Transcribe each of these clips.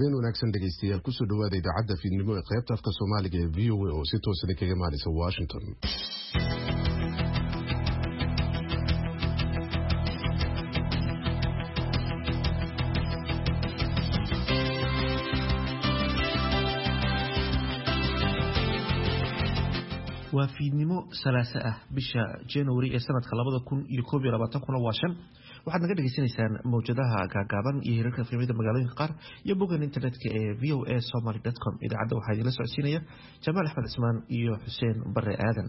habeen wanaagsan dhegeystayaal kusoo dhawaada idaacadda fiidnimo ee qaybta afka Soomaaliga ee VOA oo si toos ah kaga imaanaysa Washington. waa fiidnimo salaasa ah bisha January ee sanadka 2021 waxaad naga dhageysanaysaan mowjadaha gaagaaban iyo hirarka filimada magaalooyinka qaar iyo boggan internetka ee voasomali.com. idaacadda waxaa idinla socodsiinaya Jamaal Axmed Ismaan iyo Xuseen Bare Aadan.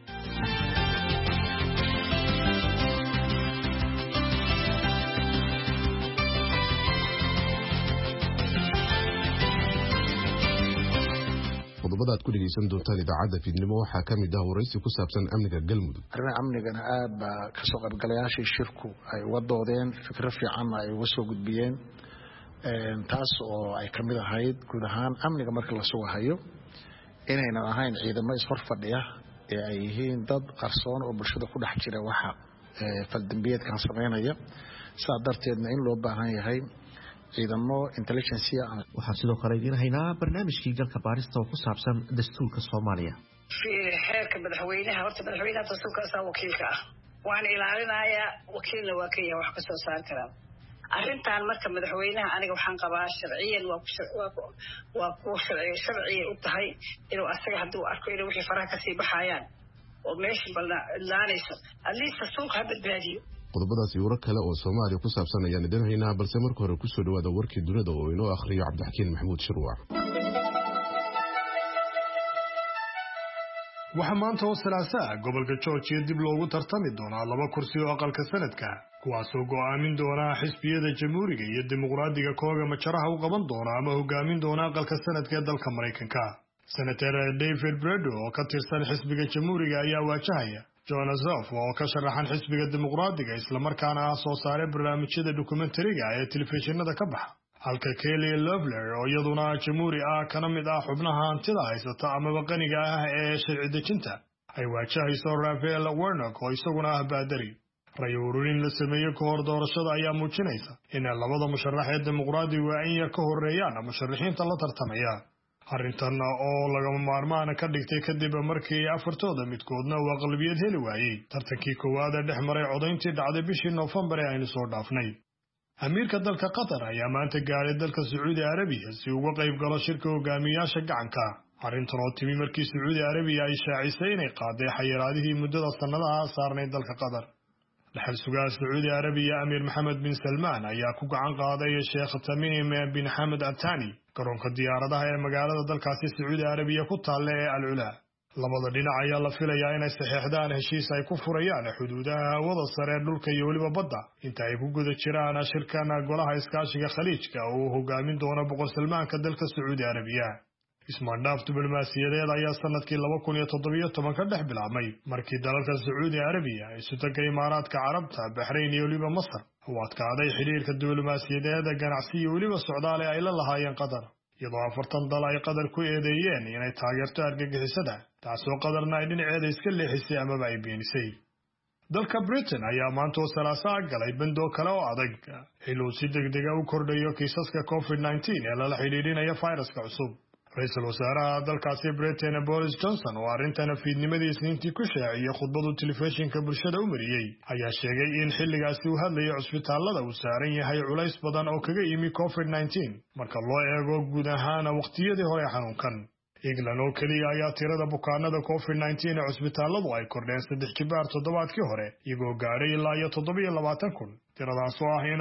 qodobada aad ku dhageysan doontaan idaacadda fiidnimo waxaa ka mid ah waraysi ku saabsan amniga Galmudug. arrimaha amnigana aad baa ka soo qaybgalayaashii shirku ay uga doodeen fikro fiican ay uga soo gudbiyeen taas oo ay ka mid ahayd guud ahaan amniga marka la sugahayo inaynan ahayn ciidamo ishor fadhiya ee ay yihiin dad qarsoon oo bulshada ku dhex jira waxa faldambiyeedkan sameynaya saa darteedna in loo baahan yahay ciidamo intelligence waxaan sidoo kale idin haynaa barnaamijkii galka baarista oo ku saabsan dastuurka Soomaaliya. xeerka madaxweynaha horta madaxweynaha dastuurkaas wakiilka ah waan ilaalinayaa wakiilna waa kaya wax ka soo saar karaa arrintan marka madaxweynaha aniga waxaan qabaa sharciyan waa ku sharci u tahay inuu asaga hadduu arko inuu wixii faraha ka sii baxayaan oo meesha balnaanayso at least dastuurka ha badbaadiyo. qodobadaas iyo warar kale oo Soomaaliya ku saabsan ayaan idin haynaa balse marka hore ku soo dhawaada warkii dunida oo inoo akhriyo Cabdixakiin Maxamuud Shirwac. waxaa maanta oo salaasa gobolka Georgia dib loogu tartami doonaa 2 kursi oo aqalka sanadka kuwaasoo go'aamin doona xisbiyada jamhuuriga iyo dimuqraadiga kooga majaraha u qaban doona ama hogaamin doona aqalka sanadka ee dalka Mareykanka. Senator David Bredo oo ka tirsan xisbiga jamhuuriga ayaa waajahaya John Ossoff oo ka sharaxan xisbiga dimuqraadiga isla markaana soo saaray barnaamijyada dokumentariga ee telefishinada ka baxa halka Kelly Loeffler oo iyaduna jamhuuri ah kana mid ah xubnaha hantida haysata ama qaniga ah ee sharci dejinta ay waajahayso Raphael Warnock oo isaguna ah baadari. Rayo ururin la sameeyay ka hor doorashada ayaa muujinaysa in labada musharax ee dimuqraadigu ay ka horeeyaan musharaxiinta la tartamaya. arrintan oo lagama maarmaan ka dhigtay kadib markii afartooda midkoodna uu aqlabiyad heli waayay tartankii koowaad ee dhexmaray codayntii dhacday bishii November ee aynu soo dhaafnay. amiirka dalka Qatar ayaa maanta gaaray dalka Sacuudi Arabiya si uu uga qayb galo shirka hogaamiyaasha gacanka. arrintan oo timi markii Sacuudi Arabiya ay shaacisay inay qaaday xayiraadihii muddada sanadaha saarnay dalka Qatar. dhaxal sugaa Sacuudi Arabiya Amir Mohammed bin Salman ayaa ku gacan qaaday Sheikh Tamim bin Hamad Al Thani garoonka diyaaradaha ee magaalada dalkaasi Sacuudi Arabiya ku taal ee Al Ula. labada dhinac ayaa la filayaa inay saxeexdaan heshiis ay ku furayaan xuduudaha hawada sare dhulka iyo waliba badda inta ay ku guda jiraan shirkan golaha iskaashiga Khaliijka oo hogaamin doona boqor Salmaanka dalka Sacuudi Arabiya. ismaandhaaf diblomaasiyadeed ayaa sanadkii 2017 ka dhex bilaabmay markii dalalka Sacuudi Arabiya ay isu tagay Imaaraadka Carabta, Bahrain iyo waliba Masar oo adkaaday xiriirka diblomaasiyadeed ganacsi iyo waliba socdaale ay la lahaayeen Qatar iyadoo 40 dal ay Qatar ku eedeeyeen inay taageerto argagixisada taasoo Qatarna ay dhinaceeda iska leexisay ama ay beenisay. dalka Britain ayaa maanta oo salaasa galay bando kale oo adag xiluu si degdeg ah u kordhayo kiisaska COVID-19 ee la xiriirinayo fayraska cusub. ra'iisul wasaaraha dalkaasi Britain Boris Johnson oo arrintan fiidnimadii Isniintii ku shaaciyay khudbadu telefishinka bulshada u mariyay ayaa sheegay in xilligaasi uu hadlayay cusbitaalada uu saaran yahay culays badan oo kaga yimi COVID-19 marka loo eego guud ahaan waqtiyadii hore xanuunkan. England oo kaliya ayaa tirada bukaanada COVID-19 ee cusbitaaladu ay kordheen 3 jibaar toddobaadkii hore iyagoo gaaray ilaa 27,000 tiradaas oo ah in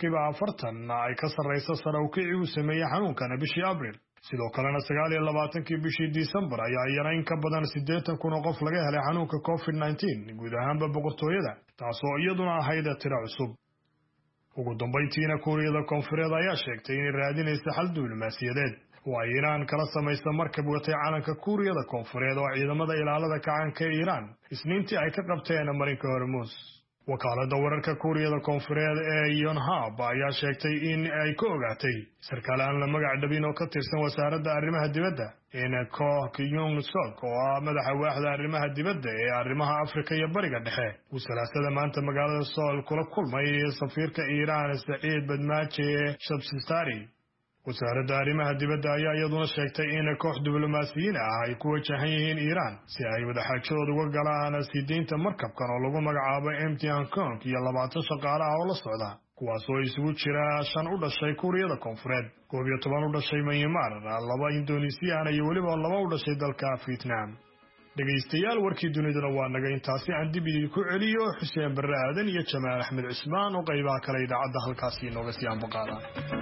40% ay ka sarreyso sare u kicii uu sameeyay xanuunkan bishii Abriil. sidoo kalena 29 bishii December ayaa yarayn ka badan 80,000 oo qof laga helay xanuunka COVID-19 guud ahaanba boqortooyada taasoo iyaduna ahayd tiro cusub. ugu dambeyntiina Kuuriyada Koonfureed ayaa sheegtay inay raadinayso xal diblomaasiyadeed oo ay Iiraan kala samayso markab watay calanka Kuuriyada Koonfureed oo ciidamada ilaalada kacaanka ee Iiraan Isniintii ay ka qabteen marinka Hormuz. wakaalada wararka Kuuriyada Koonfureed ee Yonhap ayaa sheegtay in ay ka ogaatay sarkaal aan la magac dhabin oo ka tirsan wasaaradda arrimaha dibadda in Ko Kyung Sok oo madaxa waaxda arrimaha dibadda ee arrimaha Afrika iyo Bariga Dhexe uu salaasada maanta magaalada Seoul kula kulmay safiirka Iiraan Saeed Badmaachi Shabsistari wasaaradda arrimaha dibadda ayaa iyaduna sheegtay in koox diblomaasiyiin ah ay ku wajahan yihiin Iiraan si ay wadaxaajood uga galaan sii deynta markabkan oo lagu magacaabo MT Hong Kong iyo 20 shaqaale ah oo la socda kuwaas oo isugu jira 5 u dhashay Kuuriyada Koonfureed 12 u dhashay Myanmar 2 Indoneesiyaan iyo waliba 2 u dhashay dalka Vietnam dhageystayaal warkii dunidana waa naga intaasi aan dib idinku celiyo Xuseen Barre Aadan iyo Jamaal Axmed Cismaan oo qaybaha kale idaacadda halkaas inooga sii anbaqaada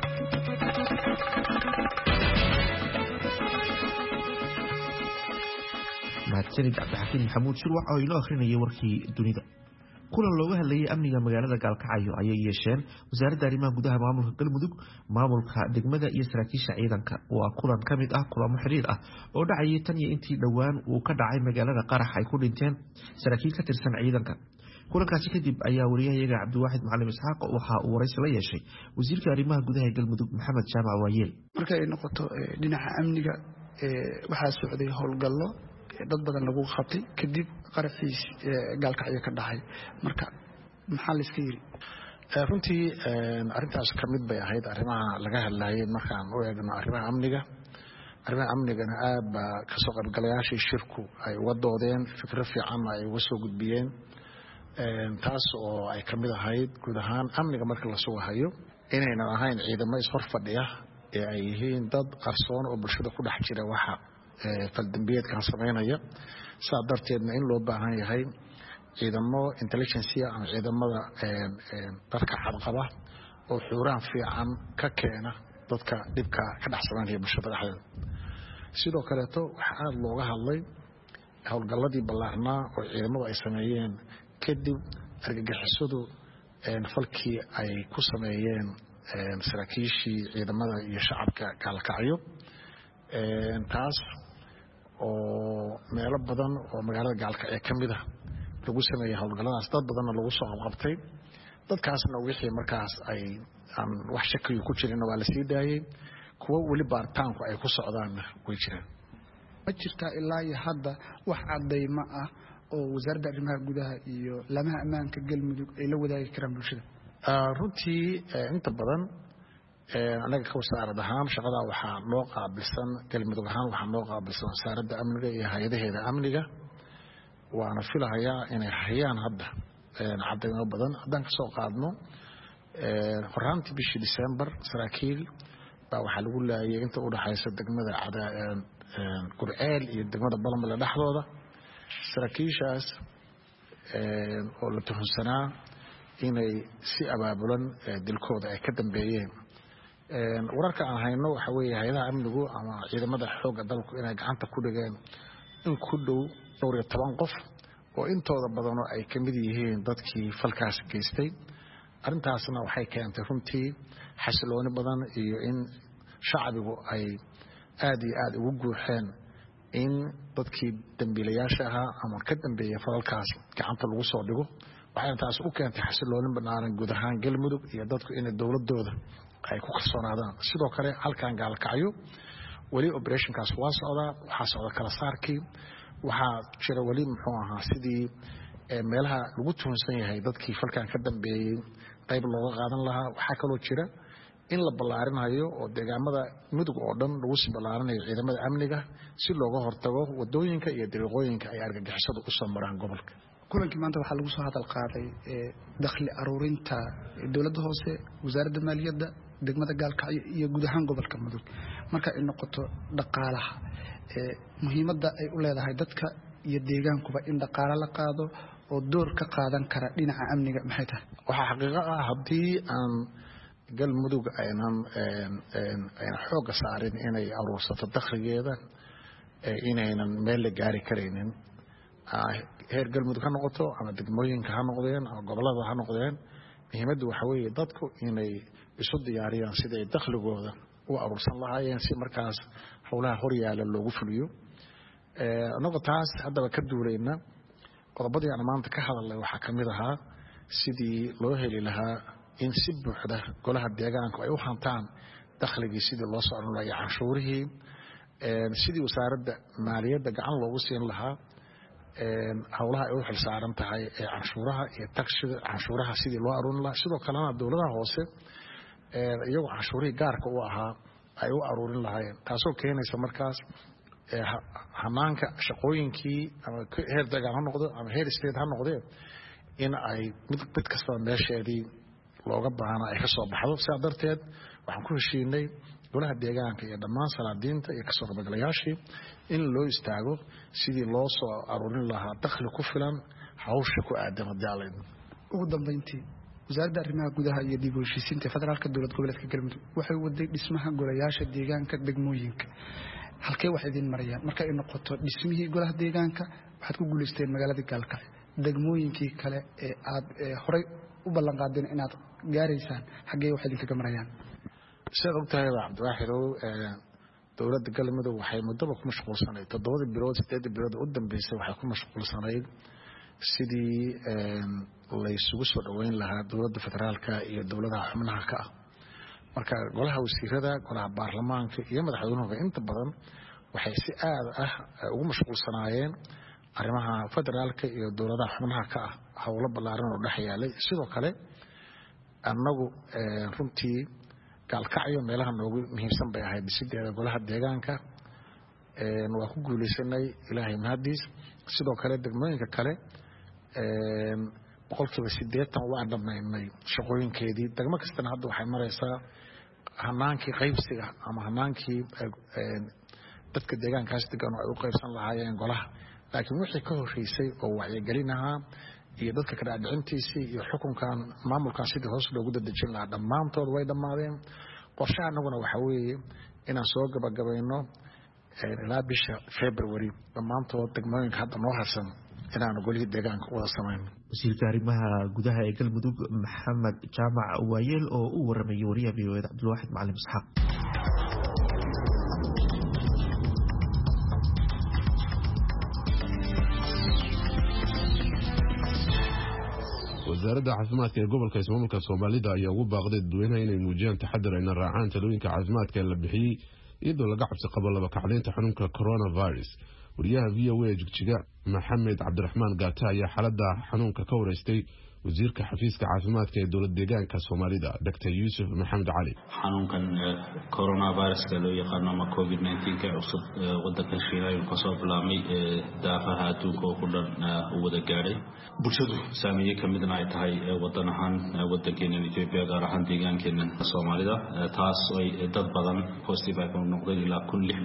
mahadsanid cabdixakiin maxamuud shirwac oo inoo akhrinayay warkii dunida kulan looga hadlayay amniga magaalada gaalkacyo ayay yeesheen wasaaradda arrimaha gudaha maamulka galmudug maamulka degmada iyo saraakiisha ciidanka waa kulan ka mid ah kulamo xiriir ah oo dhacayay tan iyo intii dhowaan uu ka dhacay magaalada qarax ay ku dhinteen saraakiil ka tirsan ciidanka kulankaasi kadib ayaa wariyahayaga cabdiwaaxid macalin isxaaq waxa uu waraysi la yeeshay wasiirka arrimaha gudaha ee galmudug maxamed jaamac waayeel marka ay noqoto dhinaca amniga waxaa socday howlgallo dad badan lagu qabtay kadib qaraxiis gaalkacyo ka dhacay marka maxaa la iska yiri runtii arintaas ka mid bay ahayd arrimaha laga hadlayay markaan u eegno arrimaha amnigana aad baa ka soo qaybgalayaashii shirku ay uga doodeen fikro fiican ay uga soo gudbiyeen taas oo ay ka mid ahayd guud ahaan amniga marka la soo hayo inaynan ahayn ciidamo ishor fadhiya ee ay yihiin dad qarsoon oo bulshada ku dhex jira waxa faldambiyeedkan sameynaya saa darteedna in loo baahan yahay ciidamo intelligence ama ciidamada dadka cadqaba oo xuuraan fiican ka keena dadka dhibka ka dhex sameynaya bulshada dhexdeeda sidoo kaleeto waxaa aada looga hadlay howlgalladii ballaarnaa oo ciidamadu ay sameeyeen kadib argagixisadu falkii ay ku sameeyeen saraakiishii ciidamada iyo shacabka gaalkacyo taas oo meelo badan oo magaalada gaalkacyo ka mid ah lagu sameeyey howlgalladaas dad badanna lagu soo qabqabtay dadkaasna wixii markaas ay aan wax shakiyo ku jirinna waa la sii daayey kuwo weli baaritaanku ay ku socdaanna way jiraan ma jirtaa ilaa iyo hadda wax cadayma ah oo wasaaradda arrimaha gudaha iyo lamaha ammaanka galmudug ay la wadaagi karaan bulshada runtii inta badan anaga ka wasaarad ahaan shaqada waxaa noo qaabilsan galmudug ahaan waxaa noo qaabilsan wasaaradda amniga iyo hay-adaheeda amniga waana filahayaa inay hayaan hadda cadaymo badan haddaan kasoo qaadno horaantii bishii December saraakiil baa waxaa lagu laayay inta u dhaxaysa degmada Gurceel iyo degmada Balmale dhexdooda saraakiishaas oo la tuhunsanaa inay si abaabulan dilkooda ay ka dambeeyeen wararka aan hayno waxa weeye hay'adaha amnigu ama ciidamada xoogga dalku inay gacanta ku dhigeen in ku dhow 12 qof oo intooda badan ay ka mid yihiin dadkii falkaas geystay arintaasna waxay keentay runtii xasilooni badan iyo in shacbigu ay aad iyo aad ugu guuxeen in dadkii dambiilayaasha ahaa ama ka dambeeyay falkaas gacanta lagu soo dhigo waxay taas u keentay xasilooni banaaran guud ahaan galmudug iyo dadku inay dowladooda ay ku kalsoonaadaan sidoo kale halkan gaalkacyo wali operationkaas waa socdaa waxa socda kala saarkii waxaa jira wali muxuu ahaa sidii meelaha lagu tuhunsan yahay dadkii falkan ka dambeeyay qayb looga qaadan lahaa waxaa kaloo jira in la ballaarinayo oo deegaamada mudug oo dhan lagu sii ballaarinayo ciidamada amniga si looga hortago wadooyinka iyo dariiqooyinka ay argagixisadu u soo maraan gobolka kulankii maanta waxaa lagu soo hadal qaaday dakhli aruurinta dowladda hoose wasaaradda maaliyadda degmada gaalkacyo iyo guud ahaan gobolka mudug marka ay noqoto dhaqaalaha muhiimadda ay u leedahay dadka iyo deegaankuba in dhaqaale la qaado oo door ka qaadan kara dhinaca amniga maxay tahay waxaa xaqiiqo ah haddii aan galmudug aynan xooga saarin inay aruursato dakhligeeda inaynan meel la gaari karaynin heer galmudug ha noqoto ama degmooyinka ha noqdeen ama gobolada ha noqdeen muhiimaddu waxa weeye dadku inay isu diyaariyaan siday dakhligooda u aruursan lahaayeen si markaas howlaha horyaala loogu fuliyo anagoo taas haddaba ka duulayna qodobadii aan maanta ka hadalnay waxaa ka mid ahaa sidii loo heli lahaa in si buuxda golaha deegaanku ay u hantaan dakhligii sidii loo socon lahaa iyo canshuurihii sidii wasaaradda maaliyadda gacan loogu siin lahaa howlaha ay u xil saaran tahay ee canshuuraha iyo taksiga canshuuraha sidii loo aruurin lahaa sidoo kalena dowladaha hoose iyagoo canshuurihii gaarka u ahaa ay u aruurin lahaayeen taasoo keenaysa markaas hanaanka shaqooyinkii ama heer deegaan ha noqdo ama heer state ha noqdee in ay mid kastaba meesheedii looga baahna ay ka soo baxdo sidaa darteed waxaan ku heshiinay golaha deegaanka iyo dhammaan salaadiinta iyo kasoo qaybgalayaashii in loo istaago sidii loo soo aruurin lahaa dakhli ku filan hawsha ku aadan hadii ugu dambeyntii wasaaradda arrimaha gudaha iyo dib u heshiisiinta federaalka dowlad goboleedka Galmudug waxay waday dhismaha golayaasha deegaanka degmooyinka halkee wax idin marayaan marka ay noqoto dhismihii golaha deegaanka waxaad ku guuleysteen magaalada Gaalkacyo degmooyinkii kale ee aad horay u ballan qaadeen inaad gaaraysaan xagee wax idin kaga marayaan sida ogtahay Cabdiwaaxidow dowladda Galmudug waxay muddo ku mashquulsanayd 7 bilood 8 bilood u dambeysay waxay ku mashquulsanayd sidii la isugu soo dhaweyn lahaa dowladda federaalka iyo dowladaha xubnaha ka ah marka golaha wasiirada golaha baarlamaanka iyo madaxweynaha inta badan waxay si aad ah ugu mashquulsanaayeen arrimaha federaalka iyo dowladaha xubnaha ka ah hawlo ballaaran oo dhaxyaalay sidoo kale annagu runtii Gaalkacyo meelaha noogu muhiimsan bay ahayd sideeda golaha deegaanka waa ku guuleysanay Ilaahay mahadiis sidoo kale degmooyinka kale boqolkiiba 80 waa dhamaynay shaqooyinkeedii degmo kastana hadda waxay maraysaa hanaankii qaybsiga ama hanaankii dadka deegaankaas degan ay u qaybsan lahaayeen golaha laakiin wixii ka horeysay oo wacyigelinaha iyo dadka ka dhaadhicintiisii iyo xukunkan maamulkan sidii hoos loogu dadajin lahaa dhammaantood way dhammaadeen qorshaha anaguna waxa weeye inaan soo gabagabayno ilaa bisha February dhammaantood degmooyinka hadda noo harsan inaan golihii deegaanka wada samayno wasiirka arrimaha gudaha ee Galmudug Maxamed Jaamac Waayeel oo u waramayay wariyaha VOA Cabdulwaaxid Macalin Isxaaq wasaaradda caafimaadka ee gobolka ismaamulka Soomaalida ayaa ugu baaqday dadweynaha inay muujiyaan taxadar ay raacaan talooyinka caafimaadka ee la bixiyay iyadoo laga cabsi qabo laba kacleynta xanuunka coronavirus wariyaha VOA Jigjiga Maxamed Cabdiraxmaan Gaata ayaa xaaladda xanuunka ka wareystay wasiirka xafiiska caafimaadka ee dowlad deegaanka Soomaalida Dr. Yusuf Maxamed Cali xanuunkan coronavirus loo yaqaan ama COVID-19 ka cusub wadanka Shiinaha ka soo bilaabmay daafaha adduunka oo ku dhan wada gaaray bulshadu saameeyay kamidna ay tahay wadanahan wadankeena Itoobiya gaar ahaan deegaankeena Soomaalida taas oo dad badan positive ay ku noqdeen ilaa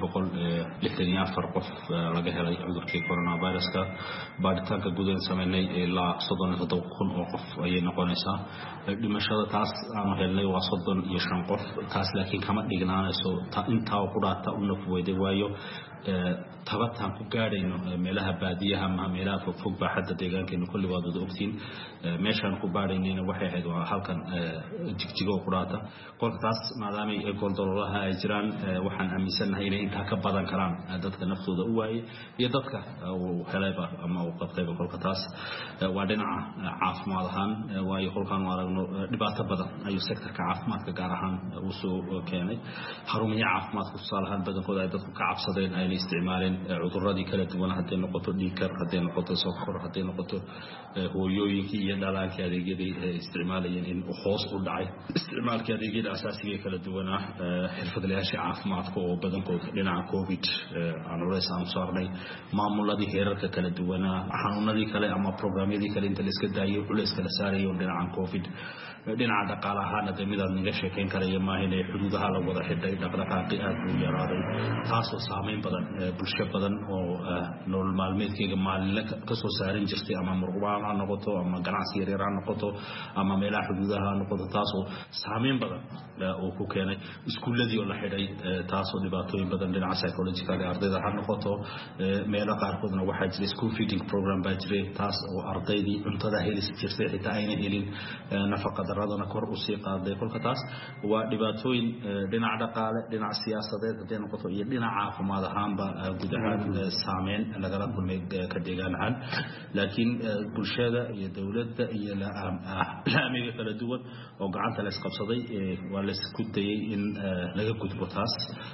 1664 qof laga helay cudurka coronavirus ka baaritaanka guud ee sameynay ilaa 37,000 qof ayay noqonaysaa dhimashada taas aan helnay waa 35 qof taas laakiin kama dhignaanayso inta ku dhaata u nafweeday waayo tabataan ku gaarayno meelaha baadiyaha ama meelaha fog baaxadda deegaankeena kulli waad wada ogtiin meeshaan ku baaraynayna waxay ahayd waa halkan Jigjiga ku dhaata qolka taas maadaama ay goldololaha ay jiraan waxaan aaminsanahay inay inta ka badan karaan dadka naftooda u waayay iyo dadka uu helayba ama uu qabtayba qolka taas waa dhinaca caafimaad ahaan waayo qolkan waa aragno dhibaato badan ayuu sektorka caafimaadka gaar ahaan uu soo keenay xarumaha caafimaadka tusaalahan badankooda ay dadku ka cabsadeen ay isticmaaleen cudurradii kala duwan hadday noqoto dhiigkar hadday noqoto sokor hadday noqoto hooyooyinkii iyo dhalaankii adeegyadii isticmaalayeen in hoos u dhacay isticmaalkii adeegyada asaasiga ee kala duwanaa xirfadlayaasha caafimaadka oo badankooda dhinaca covid aan culays aan saarnay maamuladii heerarka kala duwanaa xanuunadii kale ama programyadii kale inta la iska daayay culays kala saarayo dhinaca covid dhinaca dhaqaalaha nadamidaad naga sheekayn karaya maahin ee xuduudaha la wada xidhay dhaqdhaqaaqi aad u yaraaday taasoo saameyn badan bulsho badan oo nolol maalmeedkeega maalinle ka soo saarin jirtay ama murqubaan ha noqoto ama ganacsi yaryar ha noqoto ama meelaha xuduudaha ha noqoto taasoo saameyn badan uu ku keenay iskuuladii oo la xidhay taasoo dhibaatooyin badan dhinaca psychological ardayda ha noqoto meelo qaarkoodna waxaa jiray school feeding program baa jiray taas oo ardaydii cuntada heli jirtay xitaa ayna helin nafaqa daradana kor u sii qaaday kolka taas waa dhibaatooyin dhinaca dhaqaale dhinaca siyaasadeed hadday noqoto iyo dhinaca caafimaad ahaan ahaanba guud ahaan saameyn lagala kulmay ka deegaan ahaan laakiin bulshada iyo dawladda iyo laamiga kala duwan oo gacanta la isqabsaday waa la isku dayay in laga gudbo taas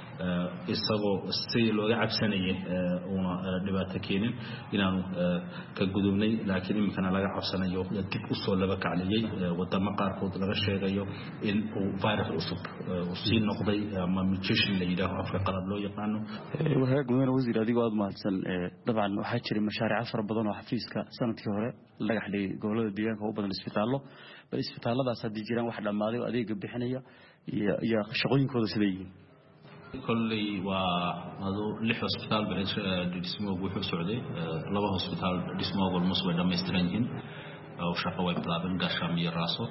isagoo si looga cabsanayay una dhibaato keenin inaanu ka gudubnay laakiin imikana laga cabsanayo dib u soo laba kacliyay wadamo qaarkood laga sheegayo in uu virus cusub sii noqday ama mutation la yidhaaho afka qalad loo yaqaano mudane wasiir adigoo aad mahadsan dabcan waxaa jiray mashaariic fara badan oo xafiiska sanadkii hore laga xidhay gobolada deegaanka u badan isbitaallo bal isbitaalladaas haddii jiraan wax dhammaaday oo adeega bixinaya iyo shaqooyinkooda siday yihiin kolley waa adu 6 hospital dhismoogu wuxuu socday 2 hospital dhismoogu almost way dhammaystiran yihiin oo shaqo way bilaabeen Gaasham iyo Raaso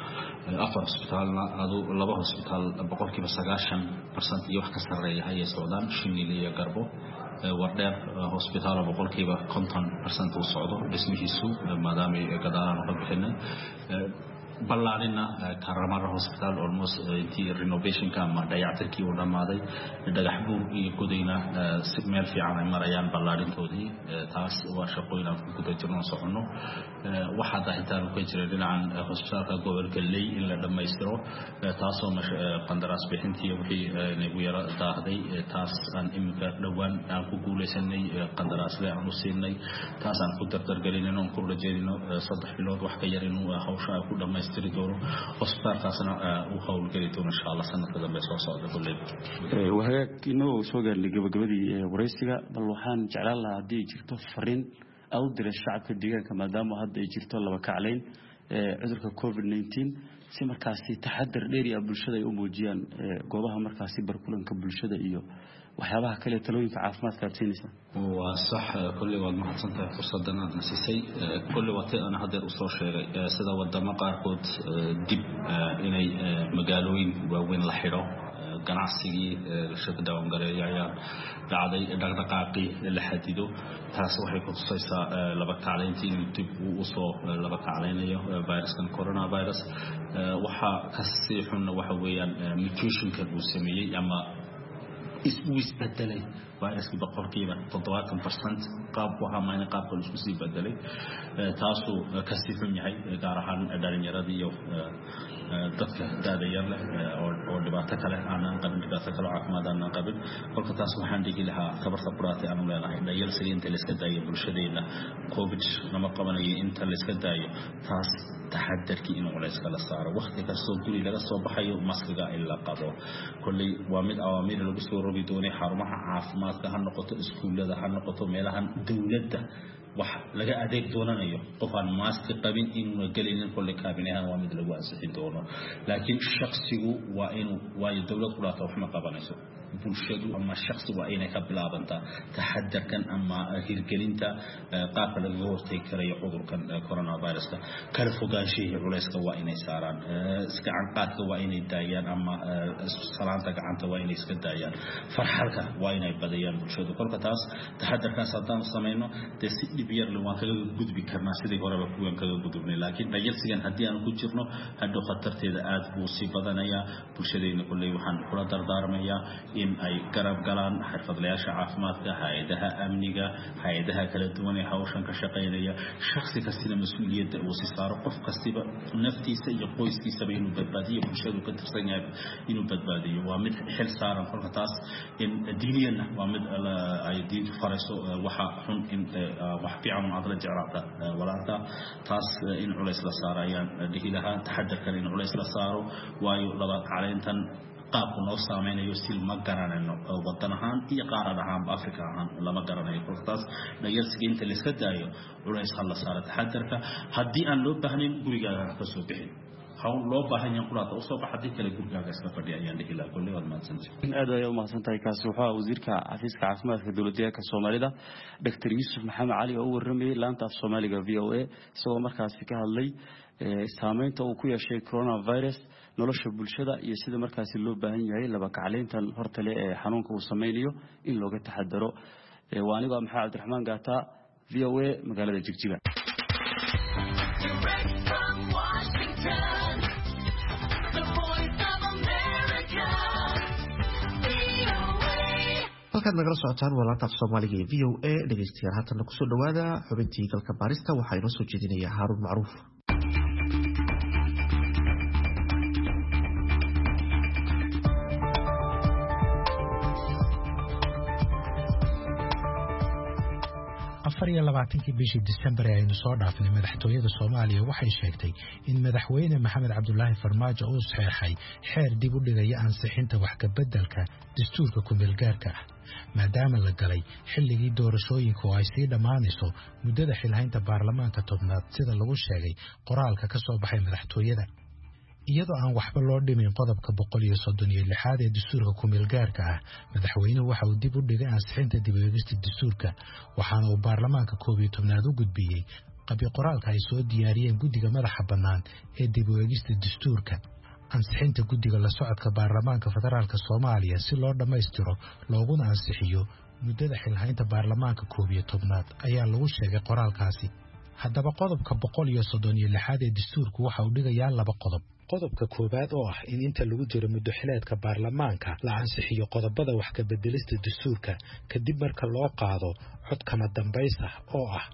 4 hospitalna adu 2 hospital boqolkiiba 90% iyo wax ka sareeya ay socdaan Shinil iyo Garbo wardheer hospital boqolkiiba 50% uu socdo dhismihiisu maadaama ay gadaalaan ka bixinay ballaarina Karamara hospital almost intii renovation ka ama dayactirkii uu dhamaaday dhagax buur iyo gudayna si meel fiican ay marayaan ballaarintoodii taas waa shaqooyin aan ku jirno socono waxa daahitaan ku jiray dhinacan hospitalka gobolka Ley in la dhameystiro taasoo qandaraas bixintii wixii nagu yara daahday taas aan imika dhawaan aan ku guuleysanay qandaraas le aan u siinay taas aan ku dardargelinayno oo ku rajeynayno 3 bilood wax ka yar inuu hawsha ku dhameystiro hospitalkaasna uu hawl gali doono insha Allah sanadka dambe soo socda kulay wahagaag inoo soo gaarnay gabagabadii wareysiga bal waxaan jeclaan lahaa hadii jirto fariin aw diray shacabka deegaanka maadaama hadda ay jirto laba kacleyn cudurka COVID-19 si markaasi taxadar dheeri ah bulshada ay u muujiyaan goobaha markaasi barkulanka bulshada iyo waxyaabaha kale talooyinka caafimaadka siinaysa waa sax kulli wad mahadsantahay fursadan aad nasisay kulli waqti aan hadda u soo sheegay sida wadamo qaarkood dib inay magaalooyin waaweyn la xiro ganacsigii shaqadoon gareeyay dhacday dhaqdhaqaaqii la xadido taas waxay ku tusaysaa laba kacleyntii dib u soo laba kacleynayo viruskan coronavirus waxa ka sii xun waxa weeyaan mutation-ka uu sameeyay ama isbeddelay viruska boqolkiiba 70% qaab waxa maana qaabka isku sii bedelay taasoo ka sii xun yahay gaar ahaan dhalinyarada iyo dadka daada yar leh oo dhibaato kale aan qabin dhibaato kale caafimaad aan qabin kolka taas waxaan dhigi lahaa kabarta quraati aan leeyahay dhalinyarada inta la iska daayo bulshadeena covid nama qabanayo inta la iska daayo taas taxadarkii inuu la iska saaro waqti kastoo guri laga soo baxayo maskiga ila qabo kulli waa mid awaamir lagu soo rogi doonay xarumaha caafimaadka ha noqoto iskuulada ha noqoto meelahan dawladda wax laga adeeg doonanayo qofaan mask qabin inuu galin kulli kaabinahan waa mid lagu ansixin doono laakiin shakhsigu waa inuu waayo dawlad qulaata wax ma qabanayso bulshadu ama shakhsi waa inay ka bilaabantaa taxadarkan ama hirgelinta qaabka laga hortagi karayo cudurkan coronaviruska kala fogaanshihi culayska waa inay saaraan gacan qaadka waa inay daayaan ama salaanta gacanta waa inay iska daayaan farxalka waa inay badayaan bulshadu kolka taas taxadarkaas haddaan sameeyno si dhib yar waan kaga gudbi karnaa sidii horeba kuwan kaga gudubnay laakiin dhayalsigan haddii aan ku jirno hadhow khatarteeda aad buu sii badanayaa bulshadeena kulay waxaan kula dardaarmayaa in ay garab galaan xirfadlayaasha caafimaadka hay'adaha amniga hay'adaha kala duwan ee hawshan ka shaqeynaya shakhsi kasta mas'uuliyadda uu si saaro qof kasta naftiisa iyo qoyskiisa inuu badbaadiyo bulshadu ka tirsan yahay inuu badbaadiyo waa mid xil saaran kolka taas in diiniyana waa mid ay diintu farayso waxa xun in wax fiican aad la jeclaata walaalka taas in culays la saarayaan dhihi lahaa taxadarkan in culays la saaro waayo laba kacleyntan qaabku noo saameynayo si ma garanayno wadan ahaan iyo qaarad ahaan Afrika ahaan lama garanayo kolkaas dhayalsiga inta la iska daayo culays la saaro taxadarka haddii aan loo baahnayn gurigaaga ka soo bixin hawl loo baahan yahay qulaata u soo baxay kale gurigaaga iska fadhiyaan dhihi lahaa kulli wad mahadsantahay aad ay u mahadsantahay kaasi waxa wasiirka xafiiska caafimaadka dawladda Soomaalida Dr. Yusuf Maxamed Cali oo warramay laanta af Soomaaliga VOA isagoo markaas ka hadlay saameynta uu ku yeeshay coronavirus nolosha bulshada iyo sida markaas loo baahan yahay laba kacleyntan hortale ee xanuunka uu sameeyo in looga taxadaro waaniga Maxamed Cabdiraxmaan Gaata VOA magaalada Jigjiga halkaad nagala socotaan waa laanta af soomaaliga ee VOA dhegeystayaal haatana kusoo dhawaada xubintii galka baarista waxaa inoo soo jeedinaya Haaruun Macruuf. afar iyo 20 bishii December aynu soo dhaafnay madaxtooyada Soomaaliya waxay sheegtay in madaxweyne Maxamed Cabdullaahi Farmaajo uu saxeexay xeer dib u dhigaya ansixinta wax ka beddelka dastuurka ku-meelgaarka ah maadaama la galay xilligii doorashooyinka oo ay sii dhamaanayso muddada xilhaynta baarlamaanka tobnaad sida lagu sheegay qoraalka ka soo baxay madaxtooyada iyadoo aan waxba loo dhimin qodobka 136 ee dastuurka ku-meelgaarka ah madaxweynuhu waxa uu dib u dhigay ansixinta dib u eegista dastuurka waxaana uu baarlamaanka 11aad u gudbiyey qabyo qoraalka ay soo diyaariyeen guddiga madaxa bannaan ee dib u eegista dastuurka ansixinta guddiga la socodka baarlamaanka federaalka Soomaaliya si loo dhammaystiro looguna ansixiyo muddada xilhaynta baarlamaanka 11aad ayaa lagu sheegay qoraalkaasi haddaba qodobka 136 ee dastuurku waxa uu dhigayaa laba qodob qodobka koobaad oo ah in inta lagu jiro muddo xileedka baarlamaanka la ansixiyo qodobada wax ka beddelista dastuurka kadib marka loo qaado cod kama dambays ah oo ah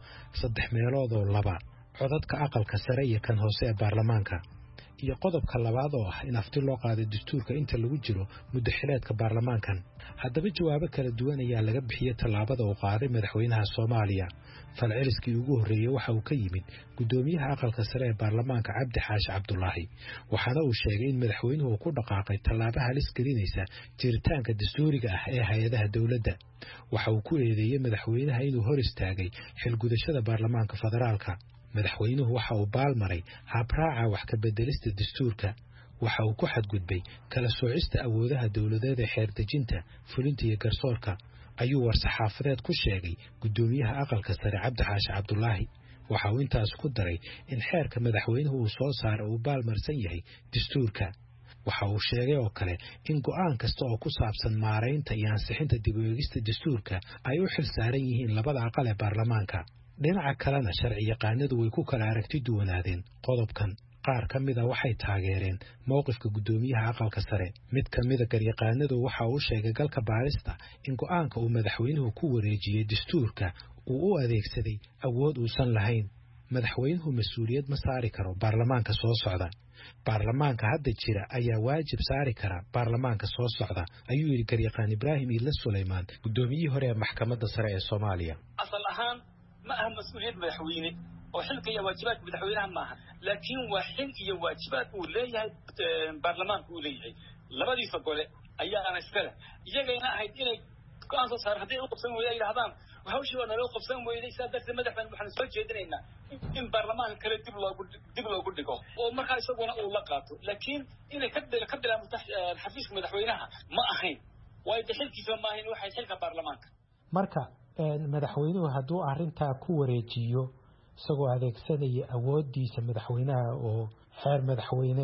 3/2 codadka aqalka sare iyo kan hoose ee baarlamaanka iyo qodobka labaad oo ah in afti loo qaado dastuurka inta lagu jiro muddo xileedka baarlamaankan haddaba jawaabo kala duwan ayaa laga bixiyay tallaabada uu qaaday madaxweynaha Soomaaliya falceliskii ugu horeeyay waxa uu ka yimid gudoomiyaha aqalka sare ee baarlamaanka Cabdi Xaashi Cabdullaahi waxaana uu sheegay in madaxweynuhu ku dhaqaaqay tallaabo halis gelinaysa jiritaanka dastuuriga ah ee hay'adaha dawladda waxa uu ku eedeeyay madaxweynaha inuu hor istaagay xilgudashada baarlamaanka federaalka madaxweynuhu waxa uu baalmaray habraaca wax ka beddelista dastuurka waxa uu ku xadgudbay kala soocista awoodaha dawladeed ee xeer dejinta fulinta iyo garsoorka ayuu war-saxaafadeed ku sheegay gudoomiyaha aqalka sare Cabdi Xaashi Cabdullaahi waxa uu intaas ku daray in xeerka madaxweynuhu uu soo saaray uu baalmarsan yahay dastuurka waxa uu sheegay oo kale in go'aan kasta oo ku saabsan maareynta iyo ansixinta dib u eegista dastuurka ay u xil saaran yihiin labada aqal ee baarlamaanka dhinaca kalena sharci yaqaanadu way ku kala aragti duwanaadeen qodobkan qaar ka mid ah waxay taageereen mowqifka gudoomiyaha aqalka sare mid ka mid ah garyaqaanadu waxa uu sheegay galka baarista in go'aanka uu madaxweynuhu ku wareejiyay dastuurka uu u adeegsaday awood uusan lahayn madaxweynuhu mas'uuliyad ma saari karo baarlamaanka soo socda baarlamaanka hadda jira ayaa waajib saari kara baarlamaanka soo socda ayuu yiri garyaqaan Ibraahim Idla Suleymaan gudoomiyihii hore ee maxkamadda sare ee Soomaaliya asal ahaan ma aha mas'uuliyad madaxweyne oo xilka iyo waajibaadka madaxweynaha maaha laakiin waa xil iyo waajibaad uu leeyahay baarlamaanka uu leeyahay labadiisa gole ayaana iskale iyagayna ahayd inay go'aan soo saar haddii ay u qabsan weeyaan yidhaahdaan hawshii waa naloo qabsan weyday sidaa darteed madaxdan waxaan soo jeedinaynaa in baarlamaanka kale dib loogu dhigo oo markaa isaguna uu la qaato laakiin inay ka bilaabto xafiiska madaxweynaha ma ahayn waayo de xilkiisa ma ahayn waxay xilka baarlamaanka marka madaxweynuhu hadduu arrintaa ku wareejiyo isagoo adeegsanaya awoodiisa madaxweynaha oo xeer madaxweyne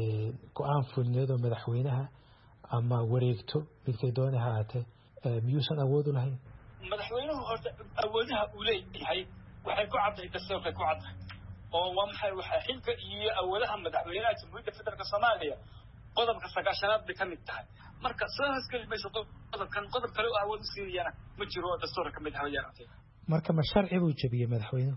go'aan fulineed oo madaxweynaha ama wareegto midkay doonay ha ahaatee miyuusan awood u lahayn madaxweynuhu horta awoodaha uu leeyahay waxay ku caddahay dastuurkay ku caddahay oo waa maxay waxa xilka iyo awoodaha madaxweynaha jamhuuriyadda federaalka Soomaaliya qodobka 9aad bay ka mid tahay marka soo haskeli mayso qodob kale oo awood u siiyana ma jiro dastuurka ka mid ah marka ma sharci buu jabiyay madaxweynuhu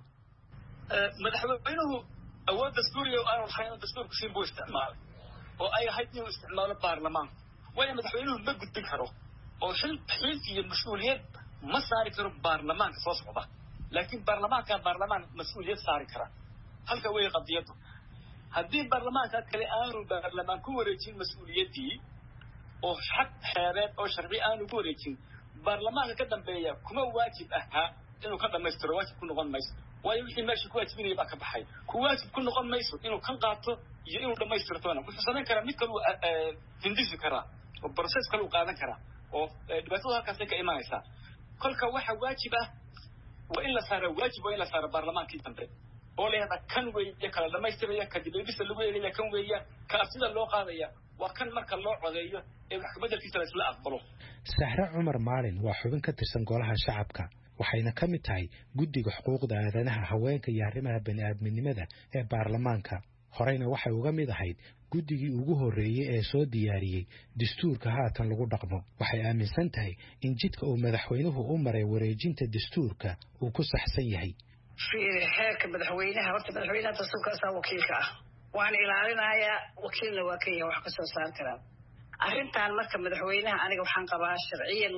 madaxweynuhu awood dastuuriga oo aan lahayn dastuurka si buu isticmaalay oo ay ahayd inuu isticmaalo baarlamaanka waayo madaxweynuhu ma gudbin karo oo xil iyo mas'uuliyad ma saari karo baarlamaanka soo socda laakiin baarlamaan mas'uuliyad saari kara halka way qadiyadu haddii baarlamaanka kale aanu baarlamaan ku wareejin mas'uuliyadii oo xaq xeereed oo sharci aanu ku wareejin baarlamaanka ka dambeeya kuma waajib aha inuu ka dhameystiro waajib ku noqon mayso waayo wixii meesha ku waajibinaya baa ka baxay ku waajib ku noqon mayso inuu kan qaato iyo inuu dhamaystirtoona wuxuu samayn karaa mid kale hindisi karaa oo process kale u qaadan karaa oo dhibaatada halkaas ka imanaysa kolka waxa waajib ah waa in la saaro baarlamaankii dambe oo leeyahay kan weeye kala dhamaystiraya kadib eegista lagu eegaya kan weeye ka sida loo qaadaya waa kan marka loo codeeyo ee wax ka bedelkiisa la isla aqbalo Sahra Cumar Maalin waa xubin ka tirsan golaha shacabka waxayna ka mid tahay guddiga xuquuqda aadanaha haweenka iyo arrimaha bani'aadminimada ee baarlamaanka horeyna waxay uga mid ahayd guddigii ugu horreeyey ee soo diyaariyey dastuurka haatan lagu dhaqmo. Waxay aaminsan tahay in jidka uu madaxweynuhu u maray wareejinta dastuurka uu ku saxsan yahay. xeerka madaxweynaha horta madaxweynaha dastuurka asaa wakiilka ah waan ilaalinayaa wakiilna waa ka yahay wax ka soo saar karaa arrintan marka madaxweynaha aniga waxaan qabaa sharciyan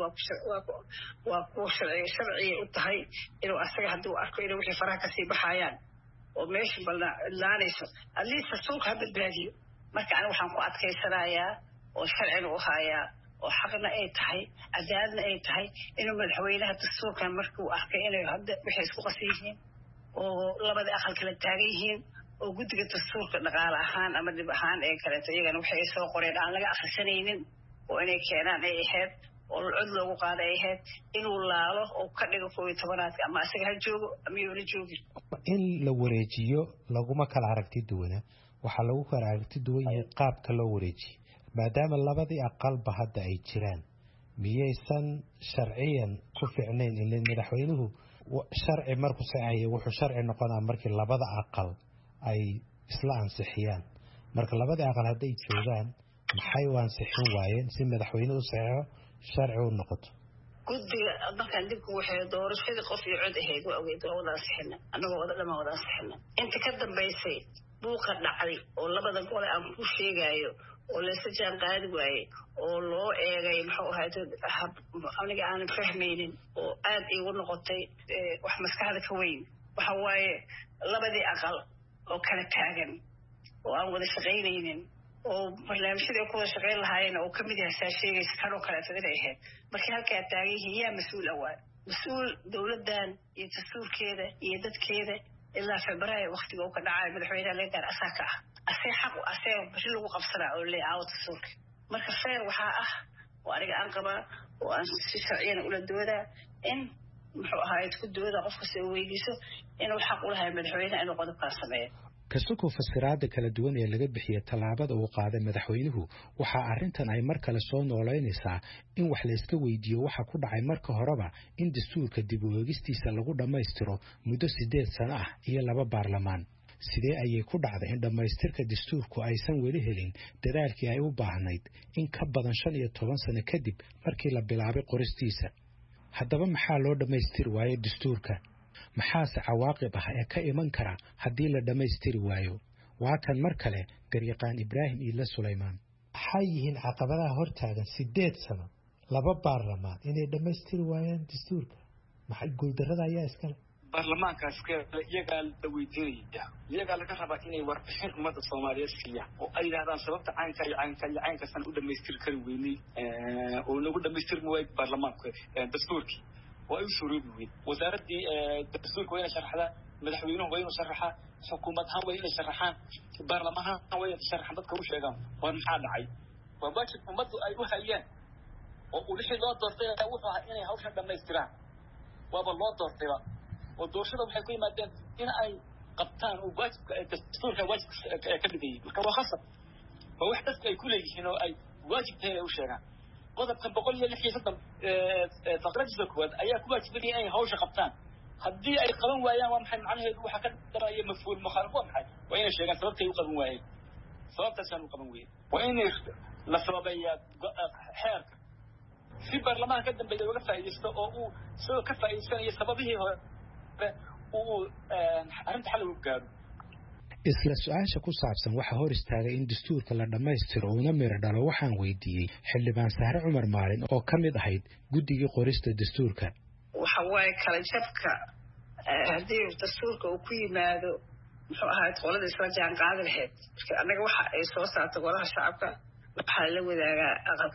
waa ku sharciye u tahay inuu asaga hadduu arko inuu wixii faraha kasii baxayaan oo meesha balnaanayso at least dastuurka ha badbaadiyo marka aniga waxaan ku adkaysanayaa oo sharcina u hayaa oo xaqna ay tahay cadaaladna ay tahay inuu madaxweynaha dastuurkan markuu arkay inay hadda wixii isku qasan yihiin oo labada aqal kala taagan yihiin oo guddiga dastuurka dhaqaale ahaan ama dhib ahaan ee kaleeto iyagana waxay soo qoreen aan laga akhrisanaynin oo inay keenaan ay ahayd oo cod loogu qaada ay ahayd inuu laalo oo ka dhigo 11aadka ama asaga ha joogo ama yoona joogin in la wareejiyo laguma kala aragti duwana waxaa lagu kala aragti duwan yahay qaabka loo wareejiyo maadaama labadii aqalba hadda ay jiraan miyaysan sharciyan ku fiicnayn in madaxweynuhu sharci markuu saxayo wuxuu sharci noqonaa markii labada aqal ay isla ansixiyaan marka labada aqal haday joogaan maxay u ansixin waayeen si madaxweynuhu saxo sharci u noqoto guddiga markaan dibku waxay doorashadii qof iyo cod ahayd waa ogeyd waa wada ansixina annagoo wada dhama wada ansixina inta ka dambaysay buuqa dhacday oo labada gole aan ku sheegayo oo laysa jaan qaadi waayey oo loo eegay muxuu ahayd aniga aanan fahmaynin oo aad iigu noqotay wax maskaxda ka weyn waxa waaye labadii aqal oo kala taagan oo aan wada shaqaynaynin oo barnaamijyada ku wada shaqayn lahaayeen oo ka mid yahay saa sheegaysa kan oo kaleeto inay ahayd markii halkaa taagan yihiin yaa mas-uul awaa mas-uul dowladdan iyo dastuurkeeda iyo dadkeeda ilaa Febraayo waqtiga uu ka dhacay madaxweynaha laga gaar asaa ka ah asay xaq u asay bixin lagu qabsanaa oo leeyahay dastuurka marka feer waxaa ah oo aniga aan qabaa oo aan si sharciyan ula doodaa in muxuu ahayd ku dooda qofka soo weydiiso inuu xaq u lahayo madaxweynaha inuu qodobkaas sameeyo kasuko fasiraada kala duwan ee laga bixiyay talaabada uu qaaday madaxweynuhu waxa arintan ay mar kale soo nooleynaysaa in wax la iska weydiiyo waxa ku dhacay marka horeba in dastuurka dib u eegistiisa lagu dhameystiro muddo 8 sano ah iyo 2 baarlamaan sidee ayay ku dhacday in dhamaystirka dastuurku aysan weli helin dadaalkii ay u baahnayd in ka badan 15 sano kadib markii la bilaabay qoristiisa haddaba maxaa loo dhamaystiri waayay dastuurka maxaase cawaaqib ah ee ka iman kara haddii la dhamaystiri waayo waa kan mar kale garyaqaan Ibraahim Ila Suleymaan waxay yihiin caqabadaha hortaagan 8 sano 2 baarlamaan inay dhamaystiri waayaan dastuurka maxay guuldarrada ayaa iskale baarlamaankaas iyagaa la weydiinaya iyagaa laga rabaa inay warbixin ummadda Soomaaliyeed siiyaan oo ay yiraahdaan sababta caynkasan u dhamaystiri kari weynay oo lagu dhamaystiri waayay baarlamaanka dastuurkii waa u shuruudi weyn wasaaradii dastuurka wayna sharaxdaa madaxweynuhu wayna sharaxaa xukuumadha wayna sharaxaan baarlamaanka wayna sharaxaan dadka u sheegaan war maxaa dhacay waa waajib ummaddu ay u hayaan oo wixii loo doortay wuxuu ahaa inay hawsha dhamaystiraan waaba loo doortay oo doorashada waxay ku yimaadeen in ay qabtaan oo waajibka dastuurka waajibka ka dhigay marka waa khasab oo wax dadku ay ku leeyihiin oo ay waajib tahay u sheegaan qodobka 166 faqradiisa koowaad ayaa ku waajibay inay hawsha qabtaan haddii ay qaban waayaan waa maxay macnaheedu waxa ka daraya mafhuul mukhalaf waa maxay waa inay sheegaan sababtay u qaban waayeen sababtaas aan u qaban waayeen waa inay la sababeeyaa xeerka si baarlamaanka ka dambeeya uga faa'iideysto oo uu soo ka faa'iideysanayo sababihii hore uu arrinta xal ugu gaaro isla su'aasha ku saabsan waxa hor istaagay in dastuurka la dhamaystiro una miro dhalo waxaan weydiiyey xildhibaan Sahre Cumar Maalin oo ka mid ahayd guddigii qorista dastuurka waxa waaye kala jabka haddii dastuurka uu ku yimaado muxuu ahayd qolada isla jaan qaadi lahayd marka annaga waxa ay soo saartay golaha shacabka waxaa la wadaagaa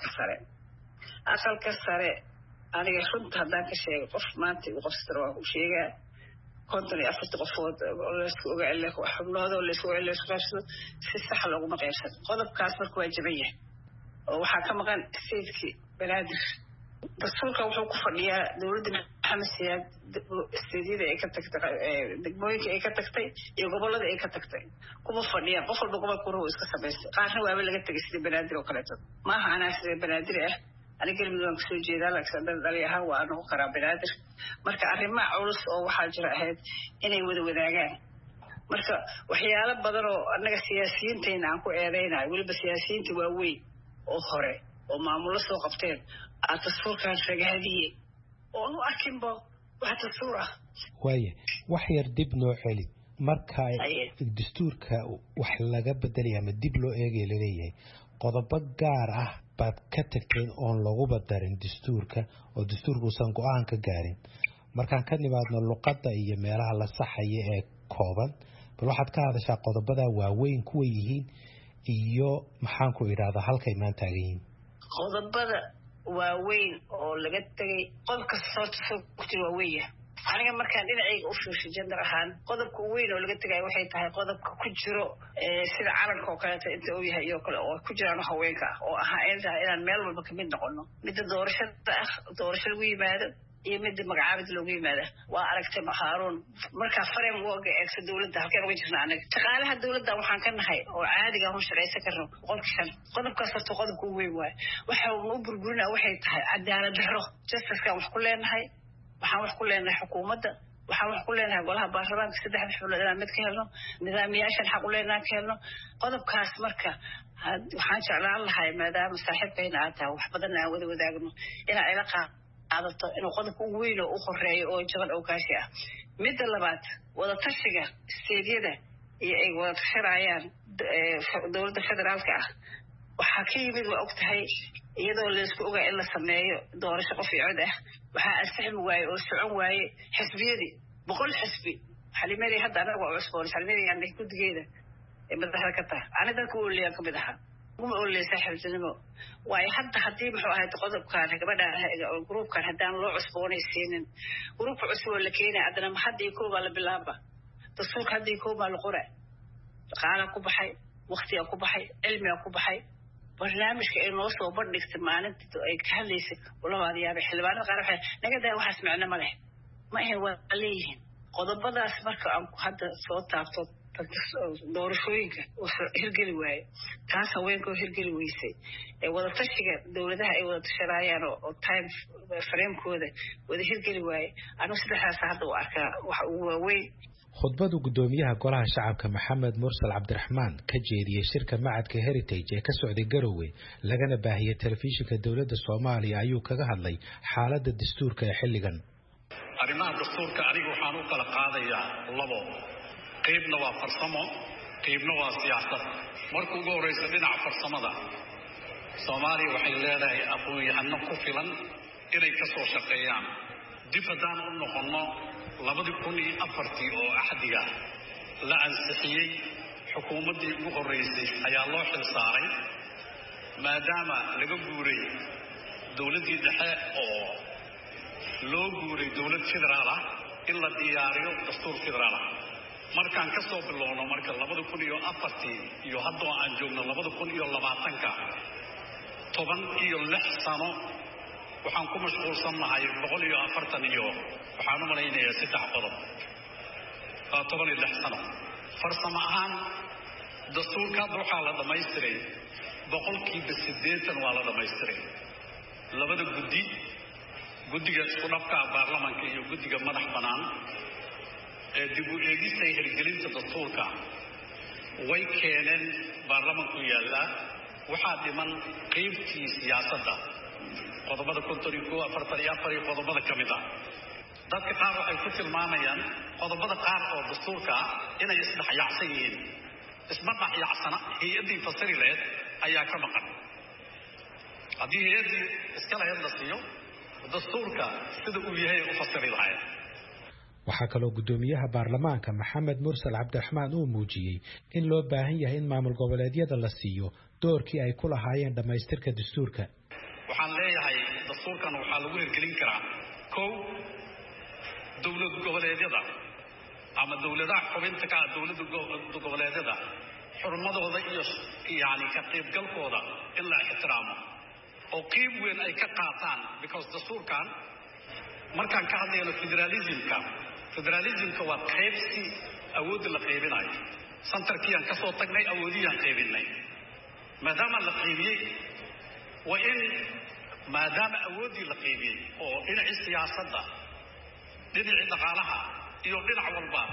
aqalka sare aniga runta haddaan ka sheego qof maanta uu qofsatro waa u sheegaa konton iyo 4 qofood oo la isku ogaal xubnoodo la isku ogaal qaybsado si sax loogu qaybsan qodobkaas markuu waa jaban yahay oo waxa ka maqan stateski banaadir dastuurka wuxuu ku fadhiyaa dawladda Maxamed Siyaad stateida ay ka tagtay degmooyinka ay ka tagtay iyo gobolada ay ka tagtay kuma fadhiyaa qof walba gobolka uu iska sameeyay qaarna waa laga tagay sida banaadir oo kale maaha ana sida banaadir aniga midaan kusoo jeedaa laakiin daliyaha waa noqon karaa banaadir marka arrimaha culus oo waxaa jira ahayd inay wada wadaagaan marka waxyaalo badan oo annaga siyaasiyiinteena aan ku eedeynayo weliba siyaasiyiinta waaweyn oo hore oo maamulo soo qabteen dastuurkan ragaadiyey oo nu arkinba wax dastuur ah waaye wax yar dib noo celi marka dastuurka wax laga bedelaya ama dib loo eegay leeyahay qodobo gaar ah baad ka tagteen oon lagu badarin dastuurka oo dastuurku uusan go'aan ka gaarin markaan ka nimaadno luqadda iyo meelaha la saxaya ee kooban bal waxaad ka hadashaa qodobada waaweyn kuwa yihiin iyo maxaan ku idhaahdaa halkay maanta taagan yihiin qodobada waaweyn oo laga tagay qodobka soo waaweyn aniga markaan dhinacayga u fiirsho gender ahaan qodobka weyn oo laga tagay waxay tahay qodobka ku jiro sida calanka oo kale inta uu yahay iyo kale oo ku jiraan haweenka oo ahaa inaan meel walba ka mid noqono midda doorasho lagu yimaado iyo midda magacaabid loogu yimaada waa aragtay Haaruun markaa framework eegsa dawladda halkeen uga jirnaa anaga shaqaalaha dawladda waxaan ka nahay oo caadiga ah oo shaqaysan karno qodobkaas horta qodobka weyn waay waxa uu burburinaa waxay tahay cadaalad darro justice-ka wax ku leenahay waxaan wax ku leenahay xukuumadda waxaan wax ku leenahay golaha baarlamaanka 3 xubnood inaan mid ka helno nidaamyaashan xaq u leenahay ka helno qodobkaas marka waxaan jeclaan lahay maadaama saaxiibkayna aad tahay wax badan aan wada wadaagno inaan ila qaadato inuu qodobka ugu weyn oo u horeeyo oo jaban oo kaashi ah midda labaad wada tashiga steedyada iyo ay wada tashirayaan dowladda federaalka ah waxaa ka yimid waa ogtahay iyadoo la isku ogaa in la sameeyo doorasho qof iyo cod ah waxaa asxim waaye oo socon waaye xisbiyadii 100 xisbi xalimeeri hadda anaga waa cusboon xalimeeri aan guddigeeda ee madaxda ka tahay aniga dadku oo leeyahay kamid aha kuma oo leeyahay saaxiibtinimo waaye hadda haddii muxuu ahayd qodobkan gabadha groupkan haddaan loo cusboonaysiinin groupka cusub oo la keenay haddana maxadii kooba la bilaaba dastuurka haddii kooba la qoray dhaqaalaha ku baxay waqtiga ku baxay cilmiga ku baxay barnaamijka ay noo soo bandhigtay maalinta ay ka hadlaysay walaal yaab xilbaanada qaar waxay naga daa waxaas macna ma leh ma ahay waa leeyihiin qodobadaas marka aan hadda soo taabto doorashooyinka oo hirgeli waaye taas haweenka oo hirgeli weysay ee wada tashiga dawladaha ay wada tashanayaan oo time frame-kooda wada hirgeli waaye anigu saddexdaas hadda u arkaa wax ugu waaweyn khudbadu gudoomiyaha golaha shacabka Maxamed Mursal Cabdiraxmaan ka jeediyay shirka macadka Heritage ee ka socday Garowe lagana baahiyay telefishinka dawladda Soomaaliya ayuu kaga hadlay xaaladda dastuurka ee xilligan arrimaha dastuurka anigu waxaan u kala qaadayaa labo qaybna waa farsamo qaybna waa siyaasad markuu ugu horeysa dhinaca farsamada Soomaaliya waxay leedahay aqoon-yahano ku filan inay ka soo shaqeeyaan dib haddaan u noqono 2004 oo axdiga la ansixiyey xukuumaddii ugu horeysay ayaa loo xil saaray maadaama laga guuray dowladdii dhexe oo loo guuray dowlad federaal ah in la diyaariyo dastuur federaal ah markaan ka soo bilowno marka 2004 iyo hadda aan joogno 2020ka 16 sano waxaan ku mashquulsanahay 140 iyo waxaan u malaynayaa 3 qodob 16 sano farsamo ahaan dastuurka waxaa la dhamaystiray 80% waa la dhamaystiray labada guddiga isku dhafka baarlamaanka iyo guddiga madax banaan ee dib u eegista hirgelinta dastuurka way keeneen baarlamaanku yaalla waxaa dhiman qaybtii siyaasadda qodobada 54 qodobada kamid ah dadka qaar waxay ku tilmaamayaan qodobada qaar oo dastuurka inay isdhaxyacsan yihiin isdhaxyacsana hay'adii fasiri lahayd ayaa ka maqan haddii hay'adii iska lahayd la siiyo dastuurka sida uu yahay u fasiri lahayd waxaa kaloo gudoomiyaha baarlamaanka Maxamed Mursal Cabdiraxmaan uu muujiyay in loo baahan yahay in maamul goboleedyada la siiyo doorkii ay ku lahaayeen dhamaystirka dastuurka waxaan leeyahay dastuurkan waxaa lagu hirgelin karaa kow dowlad goboleedyada ama dowladaha xubinta ka dowladda goboleedyada xurmadooda iyo yani ka qaybgalkooda in la ixtiraamo oo qayb weyn ay ka qaataan because dastuurkan markaan ka hadlayno federalismka waa qaybsi awoodda la qaybinayo santarkiyaan ka soo tagnay awoodiyaan qaybinay maadaama la qaybiyey waa in maadaama awooddii la qaybiyey oo dhinacii siyaasadda dhinacii dhaqaalaha iyo dhinac walba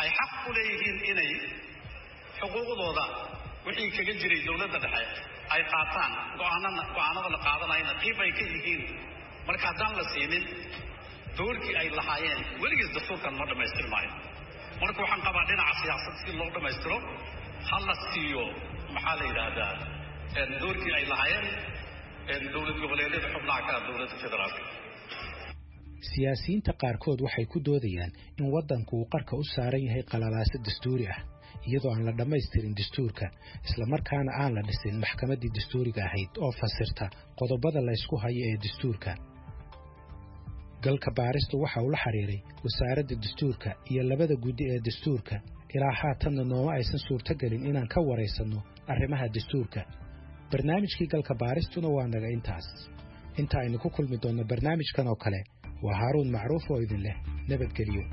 ay xaq u leeyihiin inay xuquuqdooda wixii kaga jiray dowladda dhexe ay qaataan go'aanada la qaadanayna qiib ay ka yihiin marka haddaan la siinin doorkii ay lahaayeen weligiis dastuurkan ma dhammaystirmaayo marka waxaan qabaa dhinaca siyaasad si loo dhammaystiro ha la siiyo maxaa la yidhaahdaa doorkii ay lahaayeen dowlad goboleedyada xubnaha ka dowladda federaalka siyaasiyiinta qaarkood waxay ku doodayaan in waddanku uu qarka u saaran yahay qalalaase dastuuri ah iyadoo aan la dhammaystirin dastuurka isla markaana aan la dhisin maxkamaddii dastuuriga ahayd oo fasirta qodobada la ysku hayo ee dastuurka galka baaristu waxa uu la xiriiray wasaaradda dastuurka iyo labada guddi ee dastuurka ilaa haatanna nooma aysan suurtagelin inaan ka waraysanno arrimaha dastuurka barnaamijkii galka baaristuna waa naga intaas inta aynu ku kulmi doonno barnaamijkan oo kale waa haaruun macruuf oo idin leh nabadgelyo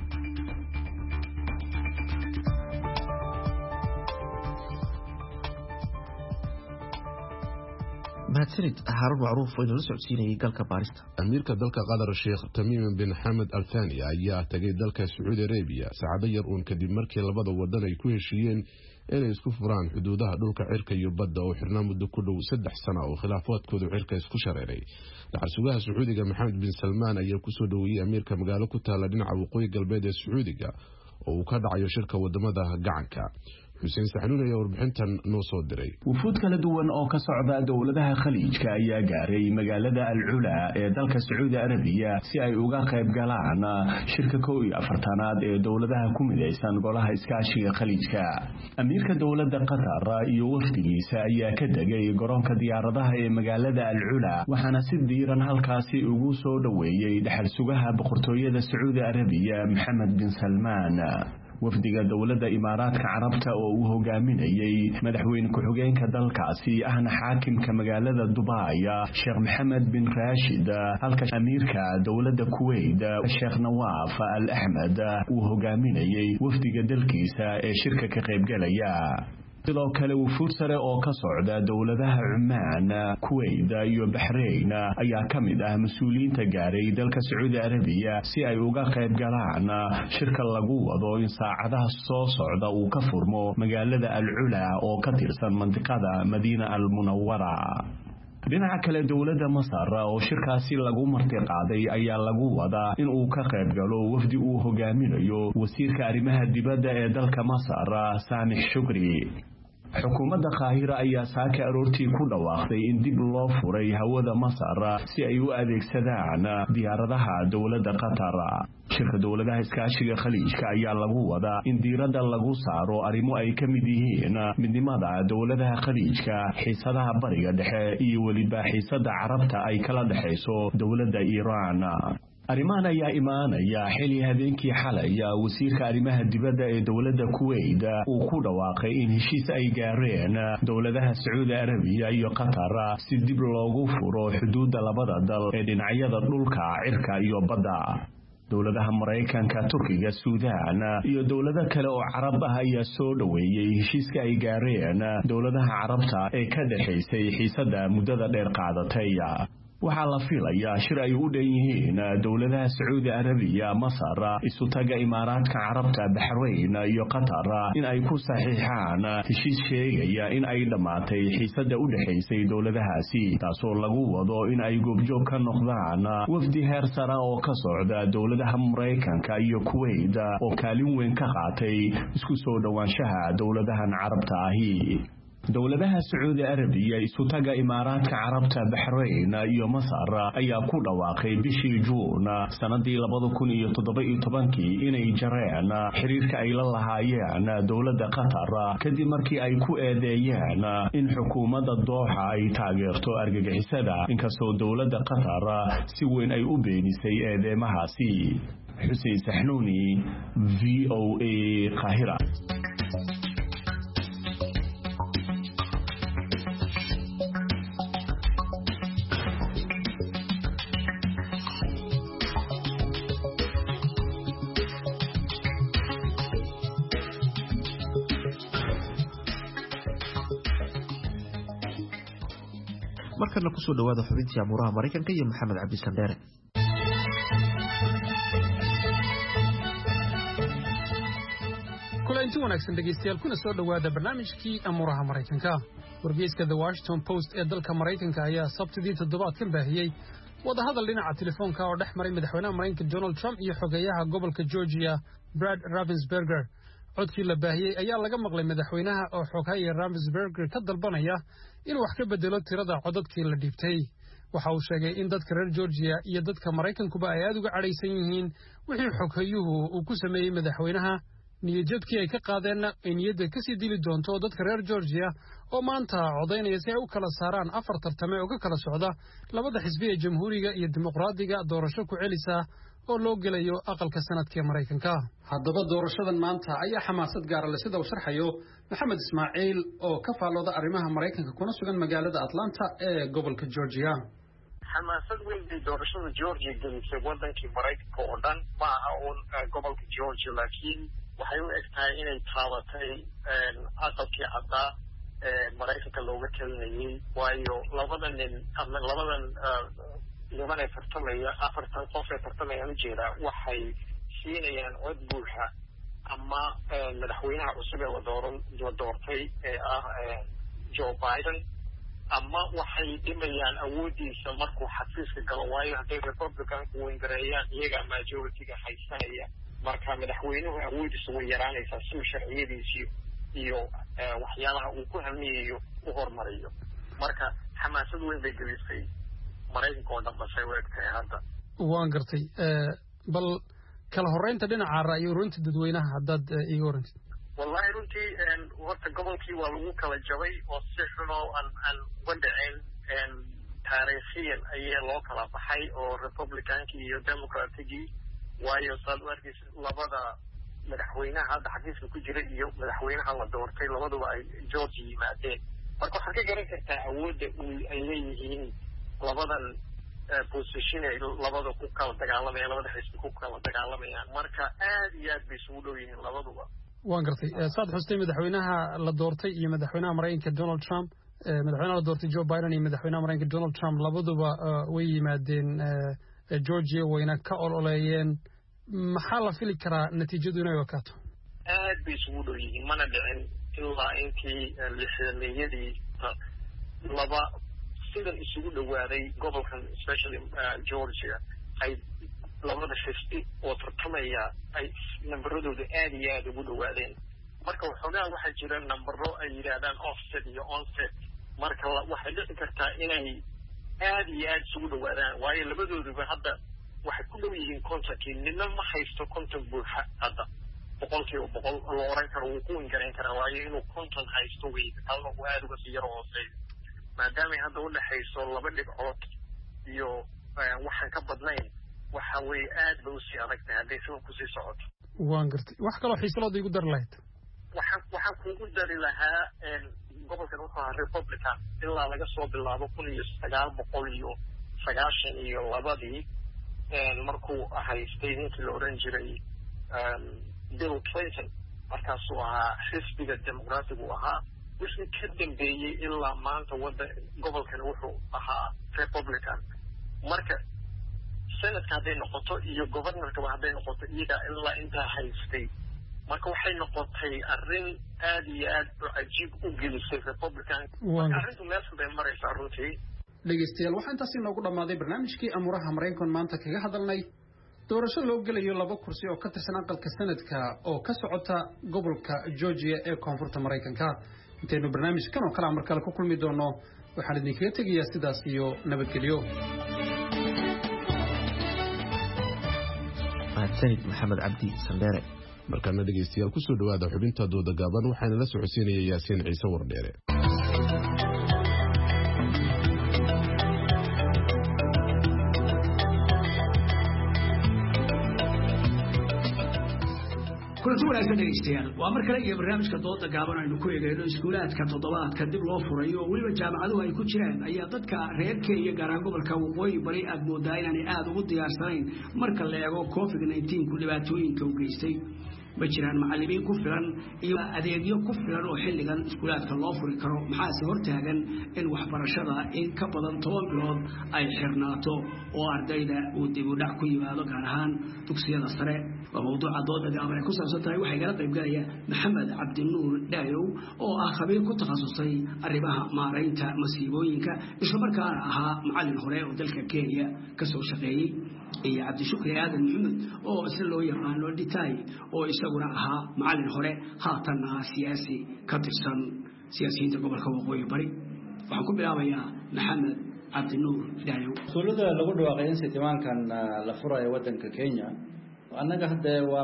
mahadsanid haaruun macruuf oo inala socodsiinayay galka baarista amiirka dalka qatar sheekh tamiim bin xamed al thani ayaa tagay dalka sacuudi arabiya saacado yar uun kadib markii labada wadan ay ku heshiiyeen inay isku furaan xuduudaha dhulka cirka iyo badda oo xirnaa muddo ku dhow 3 sano oo khilaafaadkoodu cirka isku shareeray dhaxalsugaha sacuudiga maxamed bin salmaan ayaa ku soo dhaweeyay amiirka magaalo ku taala dhinaca waqooyi galbeed ee sacuudiga oo uu ka dhacayo shirka wadamada gacanka xuseen saxnuun ayaa warbixintan noo soo diray wufuud kala duwan oo ka socda dowladaha khaliijka ayaa gaaray magaalada al-Ula ee dalka Sacuudi Arabiya si ay uga qayb galaan shirka 14aad ee dowladaha ku midaysan golaha iskaashiga khaliijka amiirka dowladda Qatar iyo wafdigiisa ayaa ka degay garoonka diyaaradaha ee magaalada al-Ula waxaana si diiran halkaasi ugu soo dhaweeyay dhaxal sugaha boqortooyada Sacuudi Arabiya Maxamed bin Salmaan wafdiga dowladda Imaaraadka Carabta oo uu hogaaminayay madaxweyne ku-xigeenka dalkaasi ahna xaakimka magaalada Dubai Sheikh Mohammed bin Rashid halka amiirka dowladda Kuwait Sheikh Nawaf Al Ahmed uu hogaaminayay wafdiga dalkiisa ee shirka ka qayb galaya sidoo kale wufuud sare oo ka socda dowladaha Cumaan, Kuwait iyo Bahrain ayaa ka mid ah mas'uuliyiinta gaaray dalka Sacuudi Arabiya si ay uga qayb galaan shirka lagu wado in saacadaha soo socda uu ka furmo magaalada Al-Ula oo ka tirsan mantiqada Madiina Al-Munawwara dhinaca kale dowladda Masar oo shirkaasi lagu marti qaaday ayaa lagu wadaa in uu ka qayb galo wafdi uu hogaaminayo wasiirka arrimaha dibadda ee dalka Masar Samih Shukri xukuumadda Qaahira ayaa saaka aroortii ku dhawaaqday in dib loo furay hawada Masar si ay u adeegsadaan diyaaradaha dowladda Qatar shirka dowladaha iskaashiga khaliijka ayaa lagu wadaa in diiradda lagu saaro arrimo ay ka mid yihiin midnimada dowladaha khaliijka xiisadaha bariga dhexe iyo weliba xiisada carabta ay kala dhaxayso dowladda Iiraan arrimahan ayaa imaanaya xilli habeenkii xalay wasiirka arrimaha dibadda ee dowladda Kuwait uu ku dhawaaqay in heshiis ay gaareen dowladaha Sacuudi Arabiya iyo Qatar si dib loogu furo xuduudda labada dal ee dhinacyada dhulka cirka iyo badda dowladaha Mareykanka Turkiga Suudaan iyo dowlado kale oo Carab ah ayaa soo dhaweeyay heshiiska ay gaareen dowladaha Carabta ee ka dhaxaysay xiisada muddada dheer qaadatay waxaa la filayaa shir ay u dhan yihiin dowladaha Sacuudi Arabiya Masar isu taga Imaaraadka Carabta Bahrain iyo Qatar in ay ku saxiixaan heshiis sheegaya in ay dhamaatay xiisada u dhaxaysay dowladahaasi taasoo lagu wado in ay goobjoog ka noqdaan wafdi heer sare oo ka socda dowladaha Mareykanka iyo Kuwait oo kaalin weyn ka qaatay isku soo dhawaanshaha dowladahan Carabta ahi dowladaha Sacuudi Arabiya isu taga Imaaraadka Carabta Bahrain iyo Masar ayaa ku dhawaaqay bishii Juun sanadii 2017 inay jareen xiriirka ay la lahaayeen dowladda Qatar kadib markii ay ku eedeeyeen in xukuumadda Dooxa ay taageerto argagixisada inkastoo dowladda Qatar si weyn ay u beenisay eedeymahaasi Xuseen Saxnuuni VOA Qaahira markana ku soo dhawaada xubintii amuuraha Mareykanka iyo Maxamed Cabdi Sandere wanaagsan dhegeystayaal kuna soo dhawaada barnaamijkii amuuraha Mareykanka. Wargeyska The Washington Post ee dalka Mareykanka ayaa sabtidii toddobaadkan baahiyay wadahadal dhinaca telefoonka oo dhex maray madaxweynaha Mareykanka Donald Trump iyo xogeyaha gobolka Georgia Brad Raffensperger. Codkii la baahiyay ayaa laga maqlay madaxweynaha oo xogeyaha Raffensperger ka dalbanaya inuu wax ka bedelo tirada codadkii la dhiibtay. waxa uu sheegay in dadka reer Georgia iyo dadka Mareykankuba ay aad uga cadhaysan yihiin wixii xogayuhu uu ku sameeyay madaxweynaha niyadjabkii ay ka qaadeen in niyadda ka sii dili doonto dadka reer Georgia oo maanta codaynaya si ay u kala saaraan afar tartame oo ka kala socda labada xisbi ee jamhuuriga iyo dimuqraadiga doorasho ku celisa oo loo gelayo aqalka sanadka ee Mareykanka. haddaba doorashadan maanta ayaa xamaasad gaar ah sida uu sharxayo Maxamed Ismaaciil oo ka faalooda arrimaha Mareykanka kuna sugan magaalada Atlanta ee gobolka Georgia. xamaasad weyn bay doorashada Georgia gelisay wadankii Mareykanka oo dhan ma aha uun gobolka Georgia laakiin waxay u egtahay inay taabatay aqalkii caddaa ee Mareykanka looga talinayay waayo labadan niman ee tartamaya afartan qof ee tartamayaan ujeeda waxay siinayaan cod buuxa ama madaxweynaha cusub ee la doortay ee ah Joe Biden ama waxay dhimayaan awoodiisa markuu xafiiska galo waayo hadday Republicanku weyngareeyaan iyaga majority-ga haysanaya marka madaxweynuhu awoodiisa way yaraanaysaa si sharciyadiisii iyo waxyaalaha uu ku hamiyayo u hormariyo marka xamaasad weyn bay gelisay Mareykanka oo dhan basay u egtahay hadda. waan gartay bal kala horeynta dhinaca ra'yi ururinta dadweynaha haddaad iga warantid. wallahi runtii horta gobolkii waa lagu kala jabay oo si xun oo aan uga dhicin taariikhiyan ayaa loo kala baxay oo Republicankii iyo Democratigii waayo saad u arkaysa labada madaxweynaha hadda xafiiska ku jira iyo madaxweynaha la doortay labaduba ay Georgia yimaadeen marka waxaad ka garan kartaa awoodda ay leeyihiin labadan position ay labada ku kala dagaalamayaan labada xisbi ku kala dagaalamayaan marka aad iyo aad bay isugu dhow yihiin labaduba. waan gartay saad xustay madaxweynaha la doortay iyo madaxweynaha Mareykanka Donald Trump madaxweynaha la doortay Joe Biden iyo madaxweynaha Mareykanka Donald Trump labaduba way yimaadeen Georgia wayna ka ololeeyeen maxaa la fili karaa natiijadu inay wakaato. aad bay isugu dhow yihiin mana dhicin ilaa intii lixdameeyadii laba sidan isugu dhawaaday gobolkan especially Georgia ay labada xisbi oo tartamaya ay nambaradooda aad iyo aad ugu dhawaadeen marka waxoogaa waxaa jira nambaro ay yidhaahdaan offset iyo onset marka waxay dhici kartaa inay aad iyo aad isugu dhawaadaan waayo labadooduba hadda waxay ku dhow yihiin kontonkii nina ma haysto konton buuxa hadda boqolkiiba boqol la oran karo wuu ku wingarayn karaa waayo inuu konton haysto wey kalna uu aad uga sii yaro hooseeyo maadaamay hadda u dhexayso laba dhibcood iyo waxaan ka badnayn waxa weeye aad bay usii adag tahay hadday sidan kusii socoto. waan gartay wax kaloo xiisalooda igu dari lahayd. waxaan kuugu dari lahaa gobolkan wuxuu ahaa Republican ilaa laga soo bilaabo 1992 markuu haystay ninkii la oran jiray Bill Clinton markaasuu ahaa xisbiga dimuqraatigu ahaa wixii ka dambeeyey ilaa maanta gobolkan wuxuu ahaa Republican marka senadka hadday noqoto iyo governorkaba hadday noqoto iyaga ilaa intaa haystay marka waxay noqotay arrin aad iyo aad cajiib u gelisay Republican arrintu meesha bay maraysaa runtii. dhegeystayaal waxaa intaas inoogu dhammaaday barnaamijkii amuuraha Mareykanka maanta kaga hadalnay doorasho loo gelayo laba kursi oo ka tirsan aqalka sanadka oo ka socota gobolka Georgia ee koonfurta Mareykanka intaynu barnaamijkan oo kale mar kale ku kulmi doono waxaan idinkaga tegayaa sidaas iyo nabadgelyo. Sayid Maxamed Cabdi Sandere markaana dhegeystayaal ku soo dhawaada xubinta dooda gaaban waxaana la socodsiinaya Yaasiin Ciise Wardheere. kulanti wanaagsan dhegeystayaal waa mar kale iyo barnaamijka dooda gaaban aynu ku eegayno iskuulaadka toddobaadka dib loo furayo oo weliba jaamacaduhu ay ku jiraan ayaa dadka reer Kenya gaar ahaan gobolka waqooyi bari aad moodaa inaanay aad ugu diyaarsanayn marka la eego COVID-19 ku dhibaatooyinka u geystay ma jiraan macallimiin ku filan iyo adeegyo ku filan oo xilligan iskuulaadka loo furi karo maxaase hortaagan in waxbarashada in ka badan 10 bilood ay xirnaato oo ardayda uu dib u dhac ku yimaado gaar ahaan dugsiyada sare waa mawduuca dooda gaaban ee ku saabsan tahay waxay kala qayb galaya maxamed cabdinuur dhaayow oo ah khabiir ku takhasusay arrimaha maaraynta masiibooyinka isla markaana ahaa macallin hore oo dalka Kenya ka soo shaqeeyay iyo cabdishukri aadan maxamed oo isla loo yaqaano dhitaay oo isaguna ahaa macallin hore haatan siyaasi ka tirsan siyaasiyiinta gobolka waqooyi bari waxaan ku bilaabayaa maxamed cabdinuur dhaayow suulada lagu dhawaaqay in sitimaankan la furayo wadanka Kenya annaga hadda waa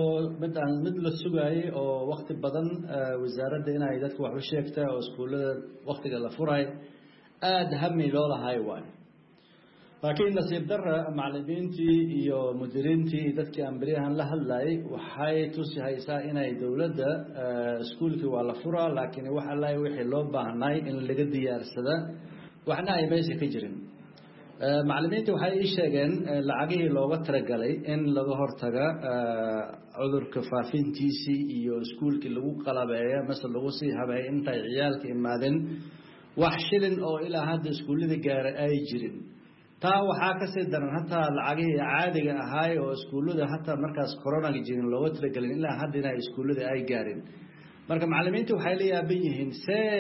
mid la sugayay oo waqti badan wasaaradda inay dadku wax u sheegta oo iskuulada waqtiga la furay aad hami loo lahay waay laakiin nasiib darra macallimiintii iyo mudiriintii dadkii ambriyahan la hadlayay waxay tusi haysaa inay dawladda iskuulkii waa la furaa laakiin wax alla wixii loo baahnay in laga diyaarsada waxna ay meesha ka jirin macallimiintu waxay ii sheegeen lacagihii looga talagalay in laga hortaga cudurka faafintiisii iyo iskuulkii lagu qalabeeyo masal lagu sii habeeyo intay ciyaalka imaadeen wax shilin oo ilaa hadda iskuullada gaaray ay jirin taa waxaa ka sii daran hataa lacagihii caadiga ahaay oo iskuullada hataa markaas koronaga jirin looga talagalin ilaa hadda inay iskuullada ay gaarin marka macallimiintu waxay la yaaban yihiin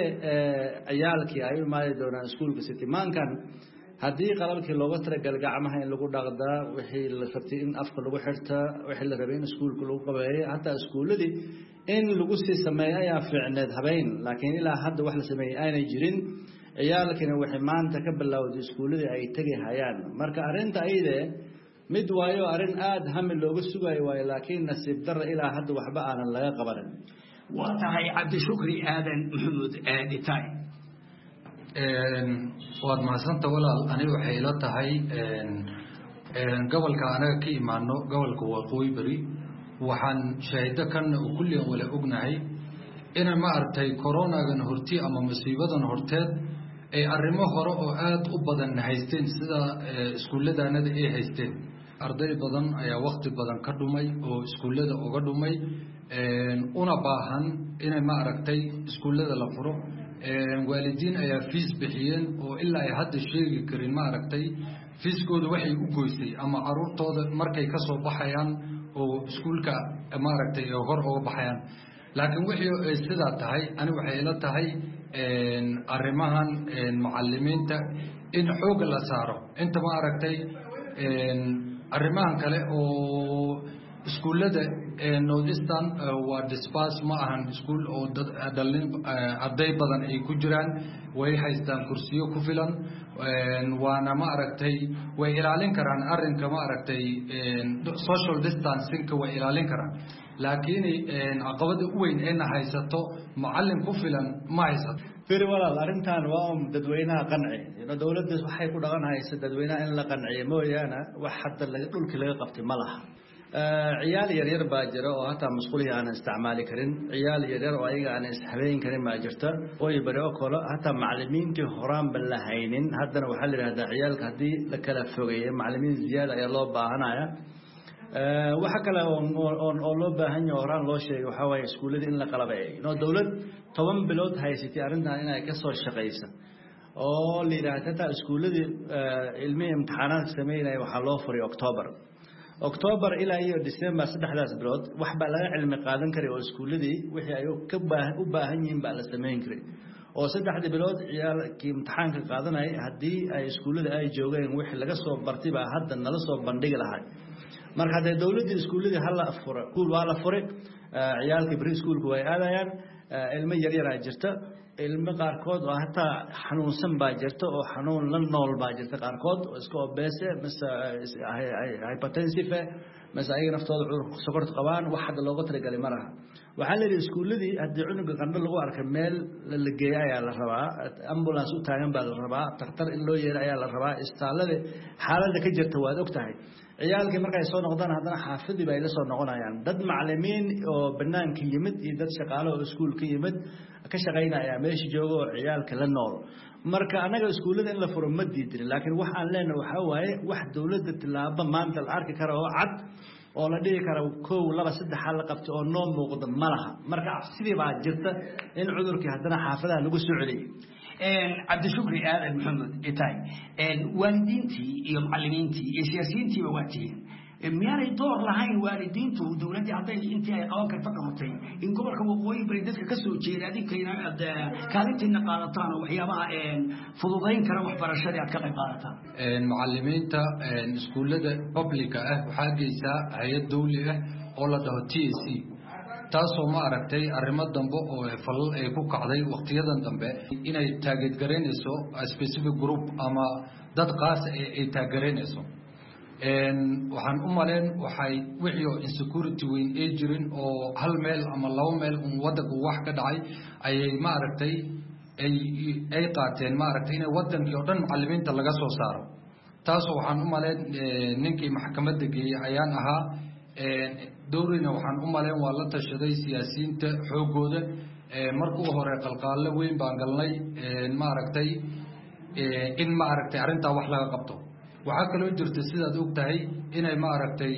ciyaalkii ay u imaadi doonaan iskuulka sitimaankan haddii qalabkii looga talagalay gacmaha in lagu dhaqdaa wixii la rabtay in afka lagu xirtaa wixii la rabay in iskuulka lagu qabeeyo hataa iskuuladii in lagu sii sameeyo ayaa fiicneed habeen laakiin ilaa hadda wax la sameeyay aanay jirin ciyaalkina waxay maanta ka bilowday iskuuladii ay tagi hayaan marka arrinta ayde mid waayo arrin aad hami looga sugayo waayo laakiin nasiib darra ilaa hadda waxba aanan laga qabanin waa tahay cabdishukri aadan maxamuud dhitaay waad mahadsanta walaal aniga waxay ila tahay gobolka anaga ka imaano gobolka waqooyi bari waxaan shaahido kan kulliyan wala ognahay in ma artay coronagan hortii ama musiibadan horteed ay arrimo hore oo aad u badan haysteen sida iskuulladanada ay haysteen arday badan ayaa waqti badan ka dhumay oo iskuullada uga dhumay una baahan inay ma aragtay iskuullada la furo waalidiin ayaa fees bixiyeen oo ilaa ay hadda sheegi karin ma aragtay feeskooda waxay u goysay ama caruurtooda markay ka soo baxayaan oo iskuulka ma aragtay hor uga baxayaan laakiin wixii sidaa tahay ani waxay ila tahay arrimahan macallimiinta in xoog la saaro inta ma aragtay arrimahan kale oo iskuullada northeastern waa disperse ma ahan iskuul oo arday badan ay ku jiraan way haystaan kursiyo ku filan waana ma aragtay way ilaalin karaan arrinka ma aragtay social distancing-ka way ilaalin karaan laakiin caqabada u weyn ee haysato macallin ku filan ma haysato firi walaal arrintan waa dadweynaha qanci dawladda waxay ku dhaqanaysaa dadweynaha in la qanciyo mooyaane wax hadda dhulkii laga qabtay ma laha ciyaal yaryar baa jira oo hataa masquulihii aanan isticmaali karin ciyaal yaryar oo ayaga aanan ishabeyn karin baa jirta ooy bari oo kale hataa macallimiintii horaanba la haynin haddana waxaa la yidhahdaa ciyaalka haddii la kala fogeeyo macallimiin ziyaada ayaa loo baahanaya waxa kale oo loo baahan yahay horaan loo sheegay waxaa waaye iskuulladii in la qalabeeyo inoo dawlad 10 bilood haysatay arrintan inay ka soo shaqaysa oo la yidhaahdo hataa iskuulladii ilmihii imtixaanaadka sameynaya waxaa loo furay October ilaa iyo December 3 bilood wax baa laga cilmi qaadan karay oo iskuuladii wixii ay u baahan yihiin baa la sameyn karay oo 3 bilood ciyaalkii imtixaanka qaadanay haddii ay iskuulada ay joogeen wixii laga soo bartay baa hadda nala soo bandhigi lahay marka hadda dawladda iskuuladii hal afuro kuul waa la furay ciyaalkii bari iskuulku way aadayaan ilmo yaryar ay jirta ilmo qaarkood oo hataa xanuunsan baa jirta oo xanuun la nool baa jirta qaarkood oo iska obese hypertensive mas ay naftooda cudur sokorta qabaan wax hadda looga talagalay ma laha waxaa la yidhi iskuuladii haddii cunuga qandho lagu arkay meel la geeyo ayaa la rabaa ambulance u taagan baa la rabaa dhakhtar in loo yeero ayaa la rabaa istaalada xaaladda ka jirta waad og tahay ciyaalkii markay soo noqdaan haddana xaafadii bay la soo noqonayaan dad macallimiin oo banaanka yimid iyo dad shaqaale oo iskuulka yimid ka shaqaynaya meesha jooga oo ciyaalka la nool marka anaga iskuulada in la furo ma diidin laakiin wax aan leenahay waxa waaye wax dawladda tilaabo maanta la arki karo oo cad oo la dhigi karo 1 2 3 hal qabto oo noo muuqdo malaha marka sidii baa jirta in cudurkii haddana xaafadaha lagu soo celiyay cabdishukri aadan maxamed itay waalidiintii iyo macallimiintii iyo siyaasiyiintiiba waa tihiin miyaanay door lahayn waalidiintu dowladda hadday intii ay qaban karto qabatay in gobolka waqooyi bari dadka ka soo jeeda adinkayna kaalintiina qaadataan oo waxyaabaha fududayn kara waxbarashadii aad ka qayb qaadataan macallimiinta iskuullada publica ah waxaa geysaa hay-ad dawli ah oo la dhaho TSC taasoo ma aragtay arrimo dambe oo falal ay ku kacday waqtiyadan dambe inay taageergareynayso specific group ama dad qaas ay taageerayso waxaan u maleyn waxay wixii insecurity weyn ay jirin oo hal meel ama laba meel wadanka wax ka dhacay ayay ma aragtay ay qaateen ma aragtay in wadankii oo dhan macallimiinta laga soo saaro taasoo waxaan u maleyn ninkii maxkamadda geeyay ayaan ahaa dowrina waxaan u maleyn waa la tashaday siyaasiyiinta xoogooda markuu hore qalqaalo weyn baan galnay ma aragtay in ma aragtay arrintaa wax laga qabto waxaa kaloo jirta sidaad og tahay inay ma aragtay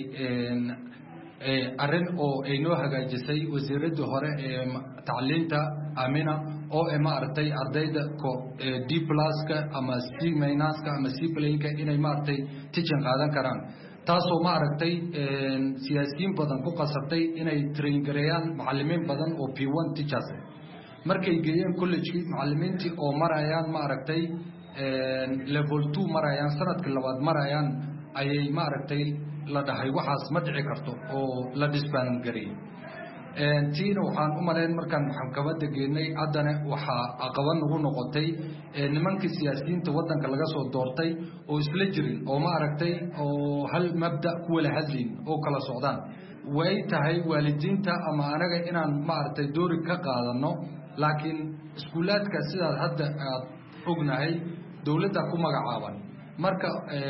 arrin oo ay noo hagaajisay wasiiradii hore ee tacliinta Amina oo ma aragtay ardayda D pluska ama C minuska ama C plainka inay ma aragtay teaching qaadan karaan taasoo ma aragtay siyaasiyiin badan ku qasabtay inay train gareeyaan macallimiin badan oo P1 teachers markay geeyeen college-kii macallimiintii oo marayaan ma aragtay level 2 marayaan sanadkii labaad marayaan ayay ma aragtay la dhahay waxaas ma dhici karto oo la disband gareeyay tiina waxaan u maleyn markaan maxkamadda geynay haddana waxaa aqoon ugu noqotay nimankii siyaasiyiinta wadanka laga soo doortay oo isla jirin oo ma aragtay oo hal mabda ku wala hadlin oo kala socdaan way tahay waalidiinta ama anaga inaan ma aragtay doori ka qaadano laakiin iskuulaadka sidaad hadda aad ognahay dawladda ku magacaaban marka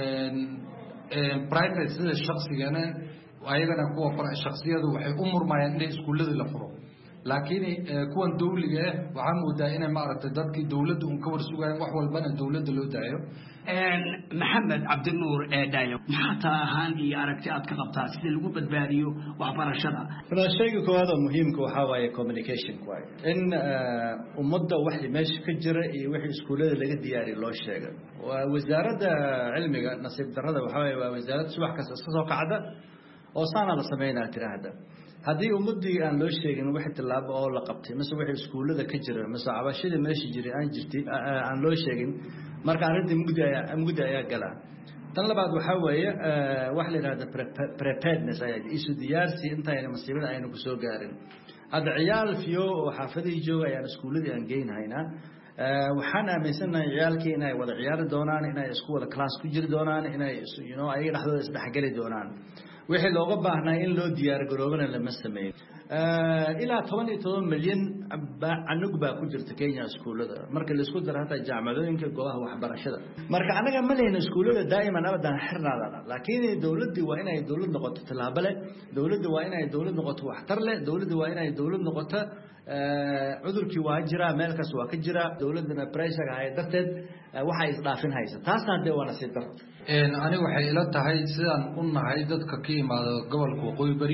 private sida shakhsigana ayagana kuwa shakhsiyadu waxay u murmayaan in iskuullada la furo laakiin kuwan dawliga ah waxaan moodaa inay ma aragtay dadkii dawladda un ka warsugayaan wax walbana dawladda loo daayo maxamed cabdinuur daayo maxaa taahan iyo aragti aad ka qabtaa sida lagu badbaadiyo waxbarashada shayga koowaad oo muhiimka waxaa waaye communication waaye in ummadda wixii meesha ka jira iyo wixii iskuullada laga diyaariyo loo sheego wasaaradda cilmiga nasiib darrada waxaa waaye waa wasaaradda subax kasta iska soo kacda oo saana la sameynaa tiraahda haddii ummadii aan loo sheegin wixii tilaabo oo la qabtay mise wixii iskuullada ka jira mise cabashada meesha jiray aan loo sheegin marka arrintii mugdi ayaa galaa tan labaad waxaa weeye wax la yidhahda preparedness ayaa isu diyaarsi intayna masiibada aynu ku soo gaarin hadda ciyaal fiyo oo xaafadihii jooga ayaan iskuulladii aan geynhaynaa waxaan aaminsanahay ciyaalkii inay wada ciyaari doonaan inay isku wada class ku jiri doonaan inay ayaga dhexdooda isdhexgeli doonaan wixii looga baahnaa in loo diyaar garoobana lama sameeyo ilaa 17 milyan anug baa ku jirta Kenya iskuulada marka la isku daro hata jaamacadooyinka goobaha waxbarashada marka anaga ma leeyahay iskuulada daa'iman abadan xirnaadana laakiin dawladdu waa inay dawlad noqoto talaabo leh dawladdu waa inay dawlad noqoto waxtar leh dawladdu waa inay dawlad noqoto cudurkii waa jira meel kaas waa ka jira dawladana pressure ay darteed waxa is dhaafin haysa taas hadda waa nasiib daro aniga waxay ila tahay sidaan u nahay dadka ka yimaada gobolka waqooyi bari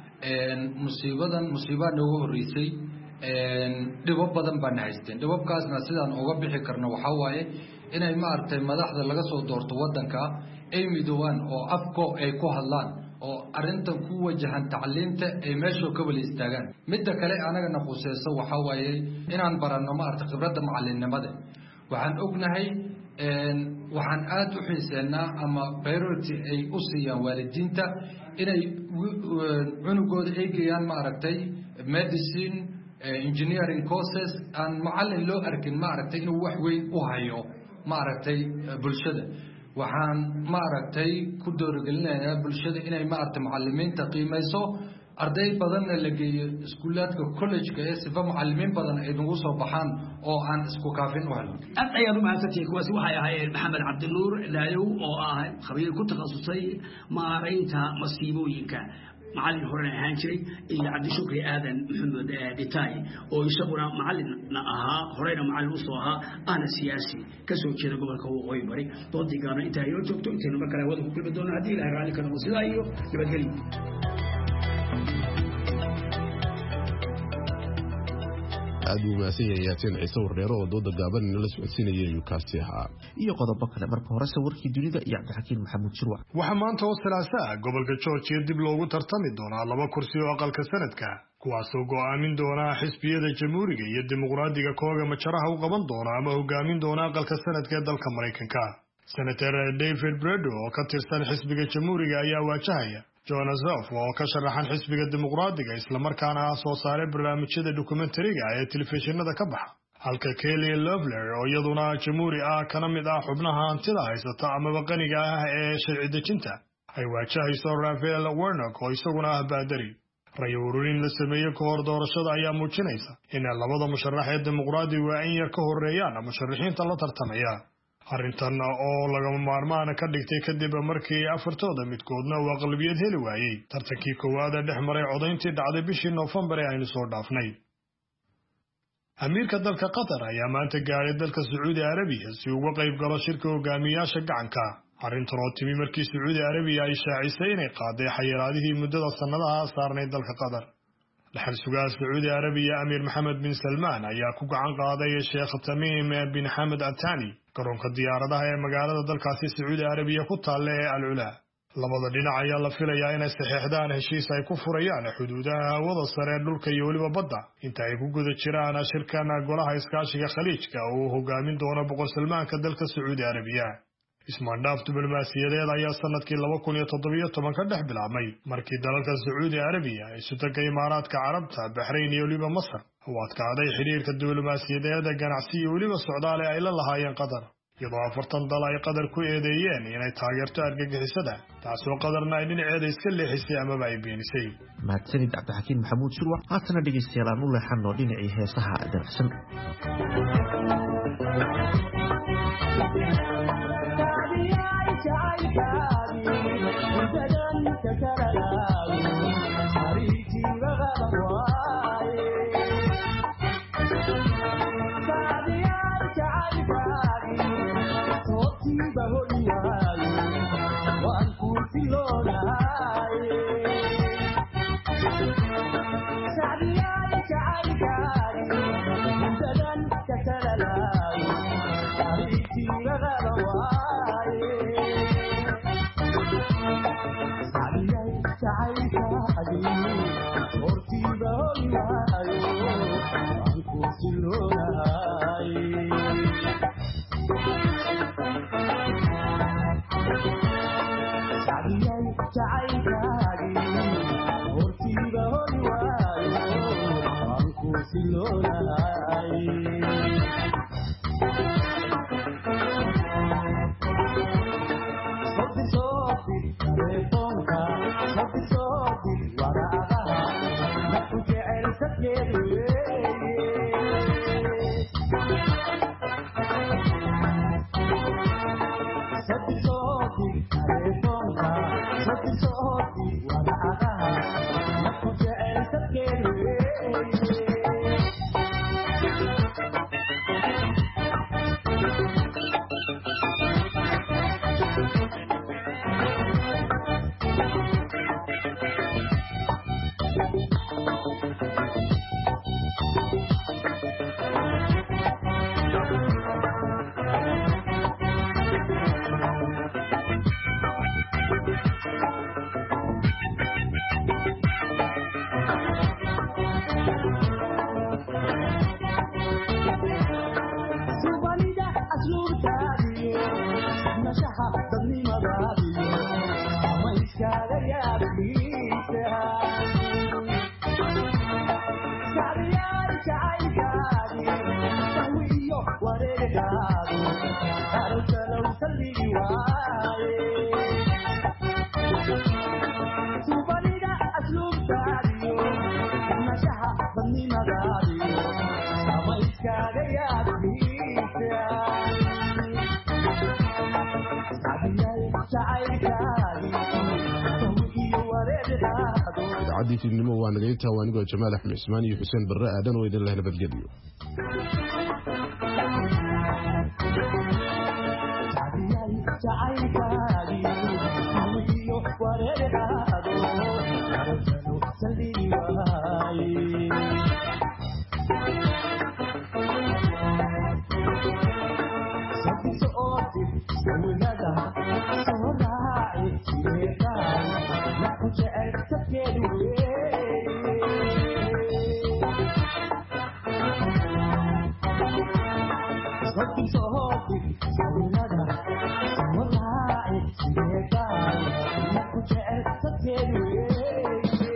musiibada noogu horeysay dhibab badan baan haysteen dhibabkaasna sidaan uga bixi karno waxaa waaye inay ma aragtay madaxda laga soo doorto wadanka ay midoobaan oo afko ay ku hadlaan oo arrintan ku wajahan tacliinta ay meesha ka wali istaagaan midda kale anagana quseyso waxaa waaye inaan baranno ma aragtay khibradda macallinnimada waxaan ognahay waxaan aad u xiiseynaa ama priority ay u siiyaan waalidiinta inay cunugooda eegayaan ma aragtay medicine engineering courses aan macallin loo arkin ma aragtay inuu wax weyn u hayo ma aragtay bulshada waxaan ma aragtay ku doorigelinayaa bulshada inay ma aragtay macallimiinta qiimayso arday badanna la geeyo iskuulaadka college-ka ee sifa macallimiin badan ay nagu soo baxaan oo aan isku kaafin u helno aad ayaad u mahadsantihiin kuwaasi waxay ahaayeen maxamed cabdinuur laayow oo ah khabiir ku takhasusay maaraynta masiibooyinka macallin horena ahaan jiray iyo cabdishukri aadan maxamed dhitaay oo isaguna macallinna ahaa horeyna macallin usoo ahaa ahna siyaasi kasoo jeeda gobolka waqooyi bari doodii gaabna intaa inoo joogto intaynu mar kale hawada ku kulmi doono haddii ilahay raalli ka noqo sidaa iyo nabadgelyo aad u maasan yahay yaateen ciise warreero oo dooda gaaban inala socodsiinaya ayuu kaasi ahaa iyo qodobo kale marka hore sawirkii dunida iyo cabdixakiin maxamuud shirwac waxaa maanta oo salaasaa gobolka Georgia dib loogu tartami doonaa 2 kursi oo aqalka sanadka kuwaasoo go'aamin doona xisbiyada jamhuuriga iyo dimuqraadiga kooga majaraha u qaban doona ama hogaamin doona aqalka sanadka ee dalka Mareykanka Senator David Bredo oo ka tirsan xisbiga jamhuuriga ayaa waajahaya Jonas Zoff oo ka sharaxan xisbiga dimuqraadiga isla markaana soo saaray barnaamijyada dokumentariga ee telefishinada ka baxa halka Kelly Loeffler oo iyaduna jamhuuri ah kana mid ah xubnaha hantida haysata ama qaniga ah ee sharci dejinta ay waajahayso Raphael Warnock oo isaguna ah baadari rayo ururin la sameeyay ka hor doorashada ayaa muujinaysa in labada musharax ee dimuqraadiga ay yar ka horeeyaan musharaxiinta la tartamaya arrintan oo laga maarmaan ka dhigtay kadib markii afartooda midkoodna uu aqlabiyad heli waayay tartankii koowaad ee dhexmaray codayntii dhacday bishii November ee aynu soo dhaafnay amiirka dalka Qatar ayaa maanta gaaray dalka Sacuudi Arabiya si uu uga qayb galo shirka hogaamiyaasha gacanka arrintan oo timi markii Sacuudi Arabiya ay shaacisay inay qaaday xayiraadihii muddada sanadaha saarnay dalka Qatar dhaxal sugaa Sacuudi Arabiya Amir Mohammed bin Salman ayaa ku gacan qaaday Sheikh Tamim bin Hamad Al Thani garoonka diyaaradaha ee magaalada dalkaasi Sacuudi Arabiya ku taal ee Al Ula labada dhinac ayaa la filayaa inay saxiixdaan heshiis ay ku furayaan xuduudaha hawada sare dhulka iyo waliba badda inta ay ku guda jiraan shirkan golaha iskaashiga khaliijka oo hogaamin doona boqor Salmaanka dalka Sacuudi Arabiya ismaandhaaf diblomaasiyadeed ayaa sanadkii 2017 ka dhex bilaabmay markii dalalka Sacuudi Arabiya ay sutagay Imaaraadka Carabta Bahrain iyo waliba Masar oo adkaaday xiriirka diblomaasiyadeed ganacsi iyo waliba socdaal ay la lahaayeen Qatar iyadoo 40 dal ay Qatar ku eedeeyeen inay taageerto argagixisada taasoo Qatarna ay dhinaceeda iska leexisay ama ay beenisay mahadsanid cabdixakiin maxamuud shirwac haatana dhegeystayaal aan u leexano dhinacii heesaha dabacsan Jacayl idaacadii fiidnimo waa nagaynta waanigoo Jamaal Axmed Ismaan iyo Xuseen Barre aadan oo idin la nabadgeliyo Thank you.